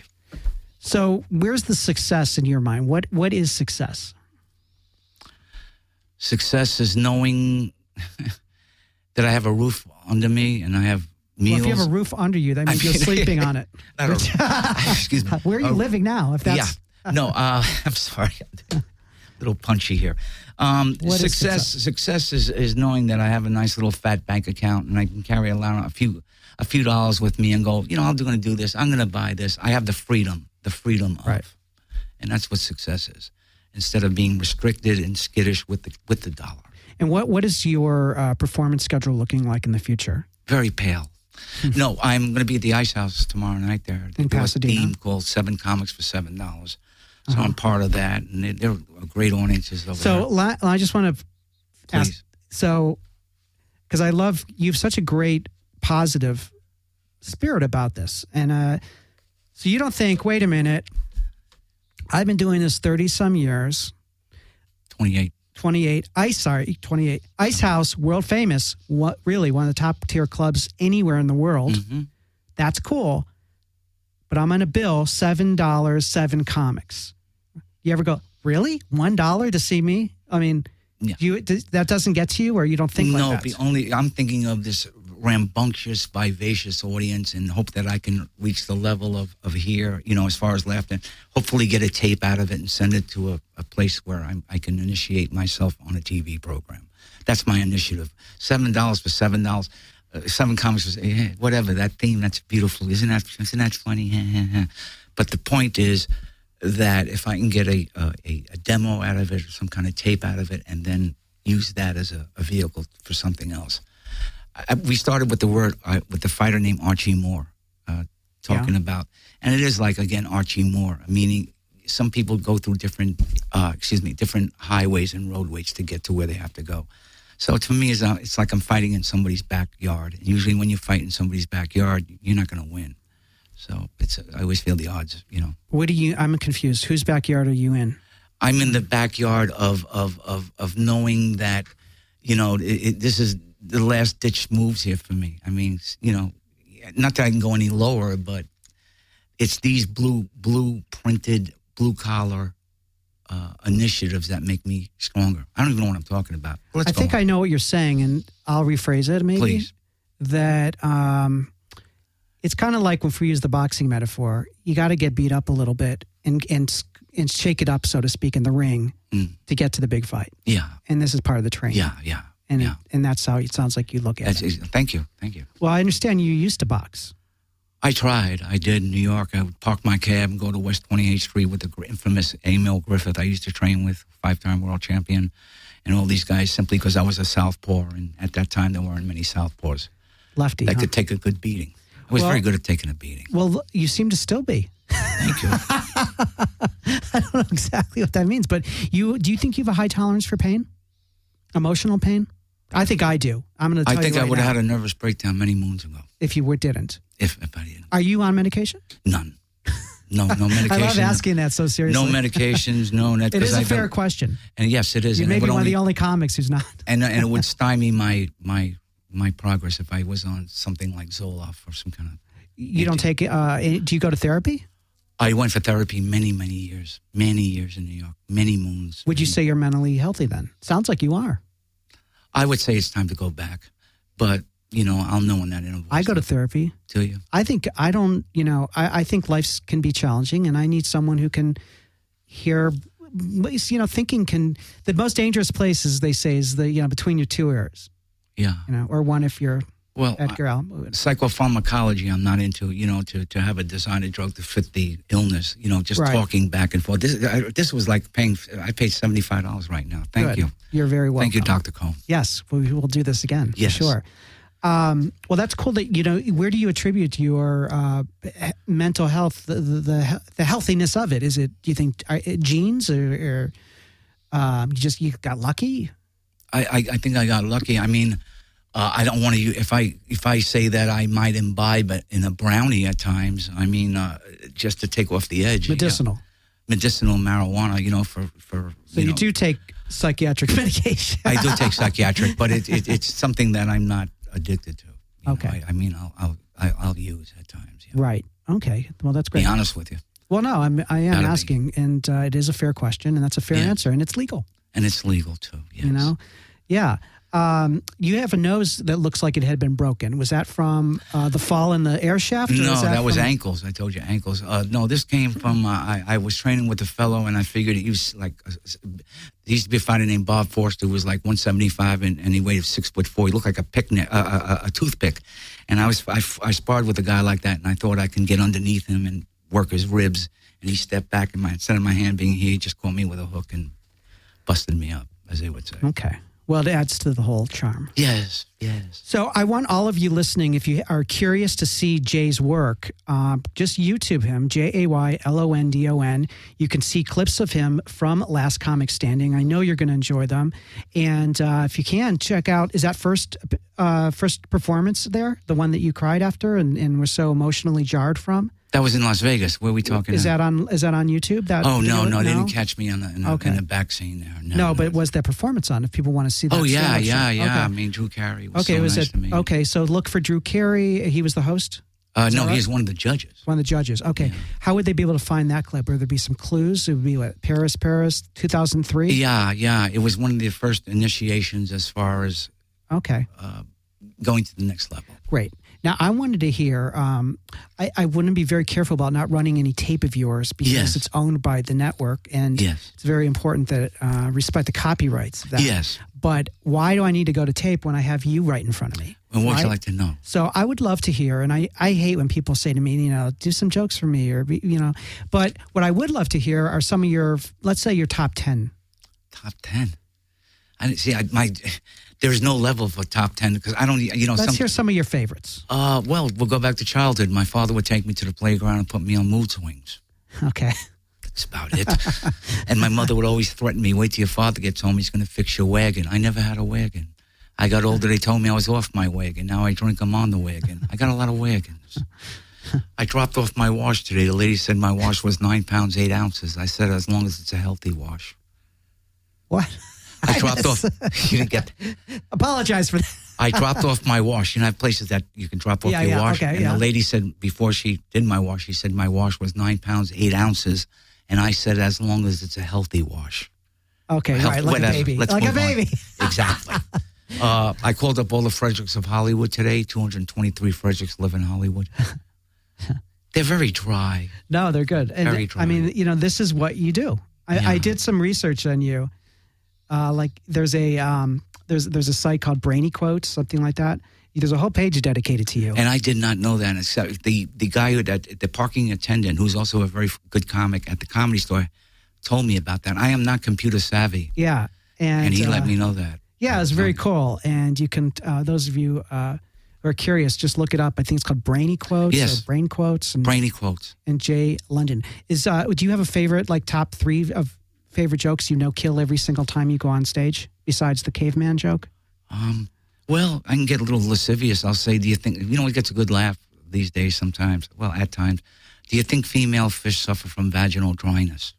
Speaker 1: So where's the success in your mind? What What is success?
Speaker 2: Success is knowing that I have a roof under me and I have meals.
Speaker 1: Well, if you have a roof under you, that means I mean, you're sleeping on it.
Speaker 2: Not a, excuse me.
Speaker 1: Where are you
Speaker 2: uh,
Speaker 1: living now? If that's
Speaker 2: yeah. No, uh, I'm sorry. A little punchy here. Um,
Speaker 1: What is
Speaker 2: success,
Speaker 1: success?
Speaker 2: success is, is knowing that I have a nice little fat bank account and I can carry around a few a few dollars with me and go, you know, I'm going to do this. I'm going to buy this. I have the freedom, the freedom of,
Speaker 1: Right.
Speaker 2: and that's what success is. Instead of being restricted and skittish with the with the dollar.
Speaker 1: And what what is your uh, performance schedule looking like in the future?
Speaker 2: Very pale. No, I'm going to be at the Ice House tomorrow night there.
Speaker 1: In
Speaker 2: They do
Speaker 1: Pasadena?
Speaker 2: a theme called Seven Comics for Seven Dollars. So
Speaker 1: Uh-huh.
Speaker 2: I'm part of that, and they, they're great audiences over
Speaker 1: So
Speaker 2: there.
Speaker 1: la- I just want to ask.
Speaker 2: Please.
Speaker 1: So, because I love you have such a great positive spirit about this, and uh, so you don't think, wait a minute, I've been doing this thirty some years.
Speaker 2: twenty-eight.
Speaker 1: twenty-eight Ice, sorry, twenty-eight Ice House, world famous. What really one of the top tier clubs anywhere in the world.
Speaker 2: Mm-hmm.
Speaker 1: That's cool. But I'm on a bill seven dollars, seven comics. You ever go, really? One dollar to see me? I mean,
Speaker 2: Yeah.
Speaker 1: do you does, that doesn't get to you, or you don't think
Speaker 2: no,
Speaker 1: like that?
Speaker 2: the only I'm thinking of this rambunctious, vivacious audience, and hope that I can reach the level of, of here, you know, as far as laughter. Hopefully, get a tape out of it and send it to a, a place where I'm, I can initiate myself on a T V program. That's my initiative. Seven dollars for seven dollars. Uh, seven comics was eh, whatever that theme. That's beautiful, isn't that? Isn't that funny? But the point is that if I can get a, a a demo out of it or some kind of tape out of it, and then use that as a, a vehicle for something else. I, we started with the word uh, with the fighter named Archie Moore, uh, talking
Speaker 1: Yeah.
Speaker 2: about, and it is like again Archie Moore, meaning some people go through different, uh, excuse me, different highways and roadways to get to where they have to go. So to me, it's, uh, it's like I'm fighting in somebody's backyard. And usually, when you fight in somebody's backyard, you're not going to win. So it's I always feel the odds, you know.
Speaker 1: What do you? I'm confused. Whose backyard are you in?
Speaker 2: I'm in the backyard of of of, of knowing that, you know, it, it, this is the last ditch moves here for me. I mean, you know, not that I can go any lower, but it's these blue blue printed blue collar uh, initiatives that make me stronger. I don't even know what I'm talking about. Let's
Speaker 1: I
Speaker 2: go
Speaker 1: think
Speaker 2: on.
Speaker 1: I know what you're saying, and I'll rephrase it. Maybe
Speaker 2: Please.
Speaker 1: that um, it's kind of like if we use the boxing metaphor, you got to get beat up a little bit and and and shake it up, so to speak, in the ring
Speaker 2: Mm.
Speaker 1: to get to the big fight.
Speaker 2: Yeah,
Speaker 1: And this is part of the training.
Speaker 2: yeah, yeah.
Speaker 1: And
Speaker 2: yeah.
Speaker 1: and that's how it sounds like you look at
Speaker 2: That's,
Speaker 1: it.
Speaker 2: thank you, thank you.
Speaker 1: Well, I understand you used to box.
Speaker 2: I tried. I did in New York. I would park my cab and go to West twenty-eighth Street with the gr- infamous Emil Griffith I used to train with, five-time world champion, and all these guys simply because I was a southpaw, and at that time there weren't many southpaws
Speaker 1: Lefty.
Speaker 2: that
Speaker 1: huh?
Speaker 2: could take a good beating. I was
Speaker 1: Well-
Speaker 2: very good at taking a beating.
Speaker 1: Well, you seem to still be.
Speaker 2: Thank you.
Speaker 1: I don't know exactly what that means, but you do you think you have a high tolerance for pain? Emotional pain? I think I do. I'm going to tell
Speaker 2: I think
Speaker 1: you
Speaker 2: I
Speaker 1: right
Speaker 2: would
Speaker 1: now,
Speaker 2: have had a nervous breakdown many moons ago
Speaker 1: if you were, didn't.
Speaker 2: if, if I didn't.
Speaker 1: Are you on medication?
Speaker 2: None. No, no medication.
Speaker 1: I love asking that so seriously.
Speaker 2: No medications, no. That,
Speaker 1: It
Speaker 2: 'cause
Speaker 1: is a
Speaker 2: I
Speaker 1: fair
Speaker 2: don't-
Speaker 1: question.
Speaker 2: And yes, it is.
Speaker 1: You
Speaker 2: and
Speaker 1: may
Speaker 2: it
Speaker 1: be
Speaker 2: would
Speaker 1: one of
Speaker 2: only-
Speaker 1: the only comics who's not.
Speaker 2: and and it would stymie my my my progress if I was on something like Zoloft or some kind of.
Speaker 1: You don't take. Uh, do you go to therapy?
Speaker 2: I went for therapy many many years, many years in New York, many moons.
Speaker 1: Would you say you're mentally healthy then? Sounds like you are.
Speaker 2: I would say it's time to go back, but you know I'll know when that interval.
Speaker 1: I go to therapy.
Speaker 2: Do you?
Speaker 1: I think I don't. You know, I, I think life can be challenging, and I need someone who can hear. You know, thinking can. The most dangerous place, as they say, is the you know between your two ears.
Speaker 2: Yeah.
Speaker 1: You know, or one if you're
Speaker 2: Well,
Speaker 1: Edgar Allan Poe.
Speaker 2: psychopharmacology I'm not into, you know, to, to have a designer drug to fit the illness, you know, just
Speaker 1: Right.
Speaker 2: talking back and forth. This I, this was like paying, I paid seventy-five dollars right now. Thank
Speaker 1: Good.
Speaker 2: you.
Speaker 1: You're very welcome.
Speaker 2: Thank you, Doctor Cohn.
Speaker 1: Yes, we will do this again.
Speaker 2: Yes.
Speaker 1: For sure. Um, well, that's cool that, you know, where do you attribute your uh, he- mental health, the, the, the, the healthiness of it? Is it, do you think, are it genes or, or um, you just, you got lucky?
Speaker 2: I, I, I think I got lucky. I mean, uh, I don't want to, if I if I say that I might imbibe it in a brownie at times, I mean, uh, just to take off the edge.
Speaker 1: Medicinal.
Speaker 2: Yeah. Medicinal marijuana, you know, for, for
Speaker 1: So you,
Speaker 2: know,
Speaker 1: do take psychiatric medication.
Speaker 2: I do take psychiatric, but it, it, it's something that I'm not addicted to. You know,
Speaker 1: Okay.
Speaker 2: I, I mean, I'll, I'll, I- I'll use at times. Yeah.
Speaker 1: Right. Okay. Well, that's
Speaker 2: Be
Speaker 1: great.
Speaker 2: honest with you.
Speaker 1: Well, no, I'm, I am
Speaker 2: Gotta be.
Speaker 1: asking, and uh, it is a fair question, and that's a fair
Speaker 2: Yeah.
Speaker 1: answer, and it's legal.
Speaker 2: And it's legal too. Yes.
Speaker 1: You know, yeah. Um, you have a nose that looks like it had been broken. Was that from uh, the fall in the air shaft? Or
Speaker 2: No,
Speaker 1: was that,
Speaker 2: that was
Speaker 1: from...
Speaker 2: ankles. I told you ankles. Uh, no, this came from, uh, I, I was training with a fellow, and I figured he was like, uh, there used to be a fighter named Bob Forster who was like one seventy-five, and, and he weighed six foot four. He looked like a picnic, uh, a, a toothpick. And I was I, I sparred with a guy like that, and I thought I can get underneath him and work his ribs. And he stepped back, and my, instead of my hand being here, he just caught me with a hook and busted me up, as they would say.
Speaker 1: Okay. Well, it adds to the whole charm.
Speaker 2: Yes, yes.
Speaker 1: So I want all of you listening, if you are curious to see Jay's work, uh, just YouTube him, J A Y L O N D O N. You can see clips of him from Last Comic Standing. I know you're going to enjoy them. And uh, if you can, check out, is that first uh, first performance there? The one that you cried after and, and were so emotionally jarred from?
Speaker 2: That was in Las Vegas. Where are we talking?
Speaker 1: Is
Speaker 2: at?
Speaker 1: that on Is that on YouTube? That
Speaker 2: oh no,
Speaker 1: video?
Speaker 2: no, they didn't catch me on the in the,
Speaker 1: Okay.
Speaker 2: in the back scene there. No,
Speaker 1: No,
Speaker 2: no.
Speaker 1: but was that performance on? If people want to see that.
Speaker 2: Oh yeah,
Speaker 1: stand-up
Speaker 2: yeah,
Speaker 1: show?
Speaker 2: yeah.
Speaker 1: Okay.
Speaker 2: I mean, Drew Carey was
Speaker 1: Okay,
Speaker 2: so
Speaker 1: was
Speaker 2: nice
Speaker 1: it
Speaker 2: to me.
Speaker 1: okay? So look for Drew Carey. He was the host.
Speaker 2: Uh,
Speaker 1: Is
Speaker 2: no,
Speaker 1: that right?
Speaker 2: he is one of the judges.
Speaker 1: One of the judges. Okay,
Speaker 2: Yeah.
Speaker 1: how would they be able to find that clip? Would there be some clues? It would be what Paris, Paris, two thousand three.
Speaker 2: Yeah, yeah. It was one of the first initiations as far as
Speaker 1: Okay,
Speaker 2: uh, going to the next level.
Speaker 1: great. Now I wanted to hear. Um, I, I wouldn't be very careful about not running any tape of yours because
Speaker 2: Yes.
Speaker 1: it's owned by the network, and
Speaker 2: Yes.
Speaker 1: it's very important that uh, respect the copyrights of that.
Speaker 2: Yes.
Speaker 1: But why do I need to go to tape when I have you right in front of me?
Speaker 2: And what would you
Speaker 1: Right?
Speaker 2: like to know?
Speaker 1: So I would love to hear, and I, I hate when people say to me, you know, do some jokes for me, or, you know, but what I would love to hear are some of your, let's say your top ten.
Speaker 2: Top ten. I didn't see. I, my there's no level for top ten because I don't. You know,
Speaker 1: Let's
Speaker 2: some.
Speaker 1: hear some of your favorites.
Speaker 2: Uh, well, we'll go back to childhood. My father would take me to the playground and put me on mood swings.
Speaker 1: Okay.
Speaker 2: That's about it. And my mother would always threaten me, wait till your father gets home, he's going to fix your wagon. I never had a wagon. I got older, they told me I was off my wagon. Now I drink them on the wagon. I got a lot of wagons. I dropped off my wash today. The lady said my wash was nine pounds, eight ounces. I said, as long as it's a healthy wash.
Speaker 1: What?
Speaker 2: I dropped off. You didn't get
Speaker 1: Apologize for that.
Speaker 2: I dropped off my wash. You know, I have places that you can drop off
Speaker 1: Yeah,
Speaker 2: your
Speaker 1: yeah,
Speaker 2: wash.
Speaker 1: okay,
Speaker 2: and
Speaker 1: yeah.
Speaker 2: the lady said, before she did my wash, she said my wash was nine pounds, eight ounces. And I said, as long as it's a healthy wash.
Speaker 1: Okay,
Speaker 2: Health-
Speaker 1: right, like
Speaker 2: whatever.
Speaker 1: a baby.
Speaker 2: Let's
Speaker 1: like a
Speaker 2: move on.
Speaker 1: baby.
Speaker 2: Exactly. uh, I called up all the Fredericks of Hollywood today. two hundred twenty-three Fredericks live in Hollywood. They're very dry.
Speaker 1: No, they're good. And
Speaker 2: Very dry.
Speaker 1: I mean, you know, this is what you do. I,
Speaker 2: Yeah.
Speaker 1: I did some research on you. Uh, like there's a um, there's there's a site called Brainy Quotes, something like that. There's a whole page dedicated to you.
Speaker 2: And I did not know that. Except the, the guy, who, that, the parking attendant, who's also a very good comic at the Comedy Store, told me about that. I am not computer savvy.
Speaker 1: yeah, and,
Speaker 2: And he
Speaker 1: uh,
Speaker 2: let me know that.
Speaker 1: Yeah, it's very cool. And you can, uh, those of you uh, who are curious, just look it up. I think it's called Brainy Quotes
Speaker 2: Yes.
Speaker 1: or Brain Quotes. And,
Speaker 2: Brainy quotes.
Speaker 1: and Jay London. Is uh, do you have a favorite, like top three of favorite jokes you know kill every single time you go on stage, besides the caveman joke?
Speaker 2: Um, well, I can get a little lascivious. I'll say, do you think, you know, it gets a good laugh these days sometimes. Well, at times. Do you think female fish suffer from vaginal dryness?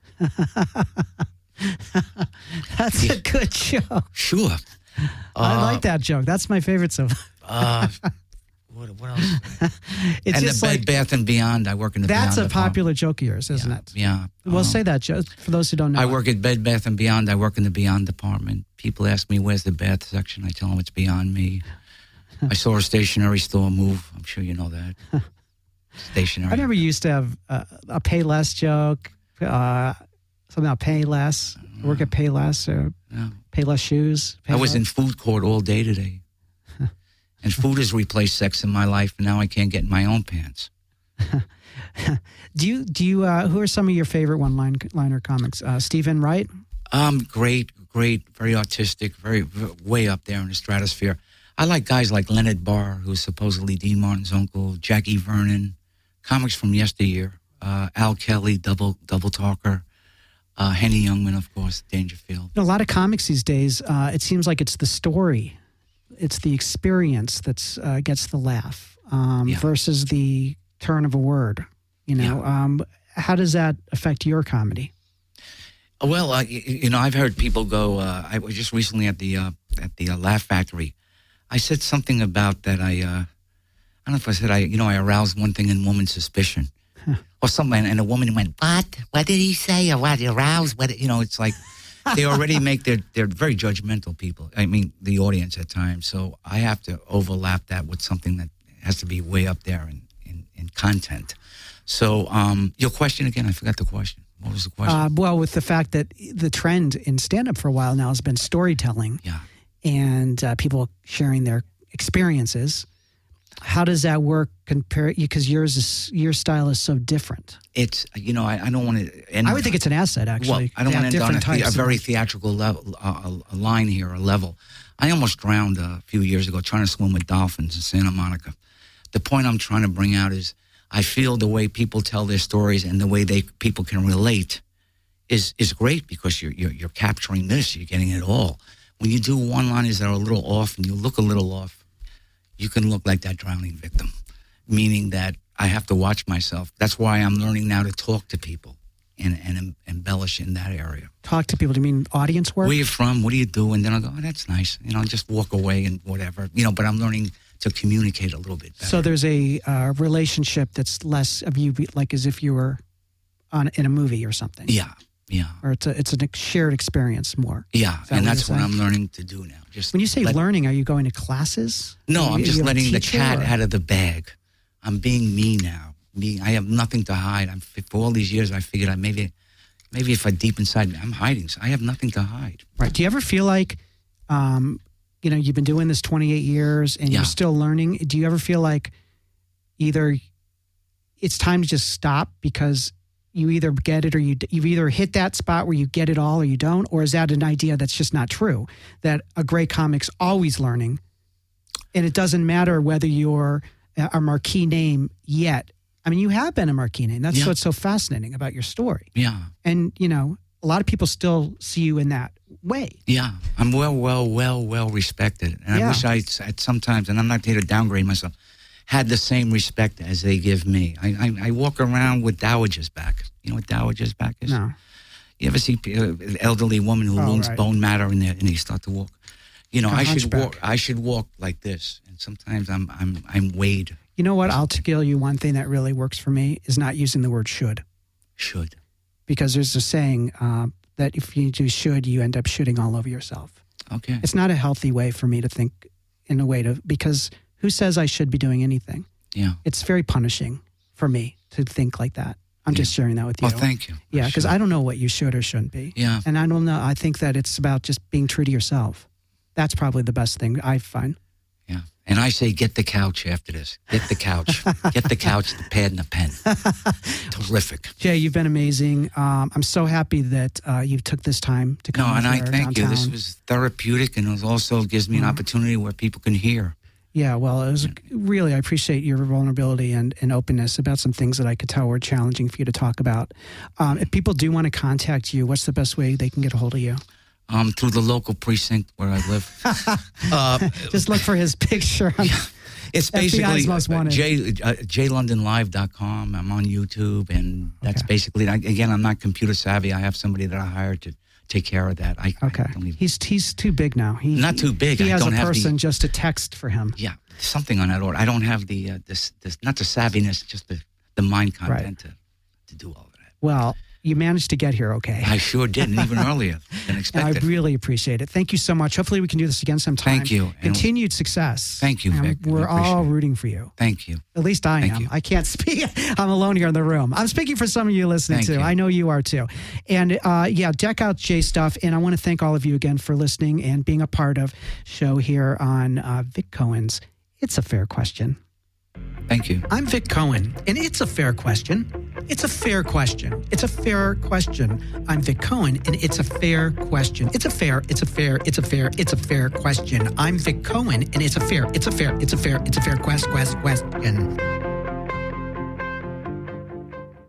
Speaker 1: That's a good joke.
Speaker 2: Sure.
Speaker 1: I
Speaker 2: Uh,
Speaker 1: like that joke. That's my favorite so far.
Speaker 2: Uh, what, what else?
Speaker 1: It's
Speaker 2: and
Speaker 1: just
Speaker 2: the Bed
Speaker 1: like,
Speaker 2: Bath and Beyond. I work in the
Speaker 1: that's
Speaker 2: Beyond
Speaker 1: a
Speaker 2: department.
Speaker 1: popular joke of yours, isn't
Speaker 2: Yeah,
Speaker 1: it?
Speaker 2: Yeah.
Speaker 1: Well,
Speaker 2: Um,
Speaker 1: say that, Joe, for those who don't know.
Speaker 2: I
Speaker 1: it.
Speaker 2: work at Bed Bath and Beyond. I work in the Beyond department. People ask me, where's the bath section? I tell them it's beyond me. I saw a stationery store move. I'm sure you know that. Stationery.
Speaker 1: I remember you used to have uh, a pay less joke, uh, something about pay less, work at pay less, or
Speaker 2: Yeah.
Speaker 1: pay less shoes. Pay
Speaker 2: I was
Speaker 1: less.
Speaker 2: in food court all day today. And food has replaced sex in my life, and now I can't get in my own pants.
Speaker 1: Do you, do you, uh, who are some of your favorite one line liner comics? Uh, Stephen Wright?
Speaker 2: Um, great, great, very artistic, very, v way up there in the stratosphere. I like guys like Leonard Barr, who's supposedly Dean Martin's uncle, Jackie Vernon, comics from yesteryear, uh, Al Kelly, Double Double Talker, uh, Henny Youngman, of course, Dangerfield.
Speaker 1: A lot of comics these days, uh, it seems like it's the story, it's the experience that's uh, gets the laugh um,
Speaker 2: Yeah.
Speaker 1: versus the turn of a word. You know, um, how does that affect your comedy?
Speaker 2: Well, uh, you, you know, I've heard people go. Uh, I was just recently at the uh, at the uh, Laugh Factory. I said something about that. I uh, I don't know if I said I, you know, I aroused one thing in woman's suspicion, or something, and a woman went,
Speaker 3: What? What did he say? Or what? Aroused? What?
Speaker 2: you know, it's like, they already make their, they're very judgmental people. I mean, the audience at times. So I have to overlap that with something that has to be way up there in, in, in content. So um, your question again, I forgot the question. What was the question?
Speaker 1: Uh, well, with the fact that the trend in stand-up for a while now has been storytelling.
Speaker 2: Yeah.
Speaker 1: And uh, people sharing their experiences. How does that work compare? Because yours is your style is so different.
Speaker 2: It's you know I, I don't want to.
Speaker 1: I would think it's an asset actually.
Speaker 2: Well, I don't want to end on a, the, a very
Speaker 1: of,
Speaker 2: theatrical level, uh, a line here, a level. I almost drowned a few years ago trying to swim with dolphins in Santa Monica. The point I'm trying to bring out is I feel the way people tell their stories and the way they people can relate is is great because you're you're, you're capturing this, you're getting it all. When you do one-liners that are a little off and you look a little off, you can look like that drowning victim, meaning that I have to watch myself. That's why I'm learning now to talk to people and, and embellish in that area.
Speaker 1: Talk to people? Do you mean audience work?
Speaker 2: Where you from? What do you do? And then I'll go, oh, that's nice. You know, just walk away and whatever. You know, but I'm learning to communicate a little bit better.
Speaker 1: So there's a uh, relationship that's less of you, like as if you were on in a movie or something.
Speaker 2: Yeah. Yeah.
Speaker 1: Or it's a it's a shared experience more.
Speaker 2: Yeah,
Speaker 1: that
Speaker 2: and
Speaker 1: what
Speaker 2: that's
Speaker 1: you're
Speaker 2: what
Speaker 1: saying?
Speaker 2: I'm learning to do now. Just
Speaker 1: When you say
Speaker 2: let-
Speaker 1: learning, are you going to classes?
Speaker 2: No,
Speaker 1: Are
Speaker 2: I'm
Speaker 1: you-
Speaker 2: just
Speaker 1: you have a
Speaker 2: letting the
Speaker 1: teacher,
Speaker 2: cat
Speaker 1: or-
Speaker 2: out of the bag. I'm being me now. Me, I have nothing to hide. I'm, for all these years, I figured I maybe, maybe if I deep inside me, I'm hiding. So I have nothing to hide.
Speaker 1: Right. Do you ever feel like, um, you know, you've been doing this twenty-eight years and
Speaker 2: Yeah.
Speaker 1: you're still learning? Do you ever feel like either it's time to just stop because you either get it or you you've either hit that spot where you get it all or you don't, or is that an idea that's just not true? That a great comic's always learning, and it doesn't matter whether you're a marquee name yet. I mean, you have been a marquee name. That's
Speaker 2: Yeah.
Speaker 1: what's so fascinating about your story.
Speaker 2: Yeah,
Speaker 1: And you know, a lot of people still see you in that way.
Speaker 2: yeah. I'm well, well, well, well respected, and
Speaker 1: Yeah.
Speaker 2: I wish I at sometimes, and I'm not here to downgrade myself, had the same respect as they give me. I I, I walk around with dowager's back. You know what dowager's back is?
Speaker 1: No.
Speaker 2: You ever see uh, an elderly woman who
Speaker 1: Oh,
Speaker 2: loses
Speaker 1: right.
Speaker 2: bone matter and they, and they start to walk? You know,
Speaker 1: Like a
Speaker 2: I should
Speaker 1: hunchback.
Speaker 2: walk. I should walk like this, and sometimes I'm I'm I'm weighed.
Speaker 1: You know what? I'll tell you one thing that really works for me is not using the word should.
Speaker 2: Should.
Speaker 1: Because there's a saying uh, that if you do should, you end up shooting all over yourself.
Speaker 2: Okay.
Speaker 1: It's not a healthy way for me to think in a way to, because who says I should be doing anything?
Speaker 2: Yeah.
Speaker 1: It's very punishing for me to think like that. I'm just sharing that with you.
Speaker 2: Oh, thank you.
Speaker 1: Yeah, because
Speaker 2: Sure.
Speaker 1: I don't know what you should or shouldn't be.
Speaker 2: Yeah.
Speaker 1: And I don't know. I think that it's about just being true to yourself. That's probably the best thing I find.
Speaker 2: Yeah. And I say, get the couch after this. Get the couch. Get the couch, the pad, and the pen. Terrific.
Speaker 1: Jay, you've been amazing. Um, I'm so happy that uh, you took this time to
Speaker 2: No,
Speaker 1: come
Speaker 2: and I
Speaker 1: here
Speaker 2: thank you. This
Speaker 1: downtown.
Speaker 2: was therapeutic, and it also gives me an opportunity where people can hear.
Speaker 1: Yeah, well, it was really, I appreciate your vulnerability and, and openness about some things that I could tell were challenging for you to talk about. Um, if people do want to contact you, what's the best way they can get a hold of you?
Speaker 2: Um, through the local precinct where I live. uh,
Speaker 1: Just look for his picture. On,
Speaker 2: It's
Speaker 1: F B I's
Speaker 2: basically
Speaker 1: most wanted.
Speaker 2: J, uh, j london live dot com. I'm on YouTube, and that's
Speaker 1: Okay.
Speaker 2: basically, I, again, I'm not computer savvy. I have somebody that I hired to take care of that. I,
Speaker 1: Okay.
Speaker 2: I don't even,
Speaker 1: He's he's too big now. He,
Speaker 2: Not too big.
Speaker 1: He
Speaker 2: I
Speaker 1: has
Speaker 2: don't
Speaker 1: a
Speaker 2: have the-
Speaker 1: person just to text for him.
Speaker 2: yeah, something on that order. I don't have the, uh, this, this, not the savviness, just the, the mind content to, to do all of that.
Speaker 1: Well, you managed to get here okay.
Speaker 2: I sure did, and even earlier than
Speaker 1: And I
Speaker 2: expected.
Speaker 1: really appreciate it. Thank you so much. Hopefully we can do this again sometime.
Speaker 2: Thank you. And-
Speaker 1: Continued success.
Speaker 2: Thank you,
Speaker 1: And
Speaker 2: Vic. I
Speaker 1: We're all
Speaker 2: appreciate it.
Speaker 1: rooting for you.
Speaker 2: Thank you.
Speaker 1: At least I
Speaker 2: Thank
Speaker 1: am.
Speaker 2: you.
Speaker 1: I can't speak. I'm alone here in the room. I'm speaking for some of you listening
Speaker 2: Thank
Speaker 1: too.
Speaker 2: you.
Speaker 1: I know you are too. And uh, yeah, check out Jay stuff. And I want to thank all of you again for listening and being a part of show here on uh, Vic Cohen's It's a Fair Question.
Speaker 2: Thank you.
Speaker 1: I'm Vic Cohen, and it's a fair question. It's a fair question. It's a fair question. I'm Vic Cohen, and it's a fair question. It's a fair, it's a fair, it's a fair, it's a fair question. I'm Vic Cohen, and it's a fair, it's a fair, it's a fair, it's a fair quest, quest, question.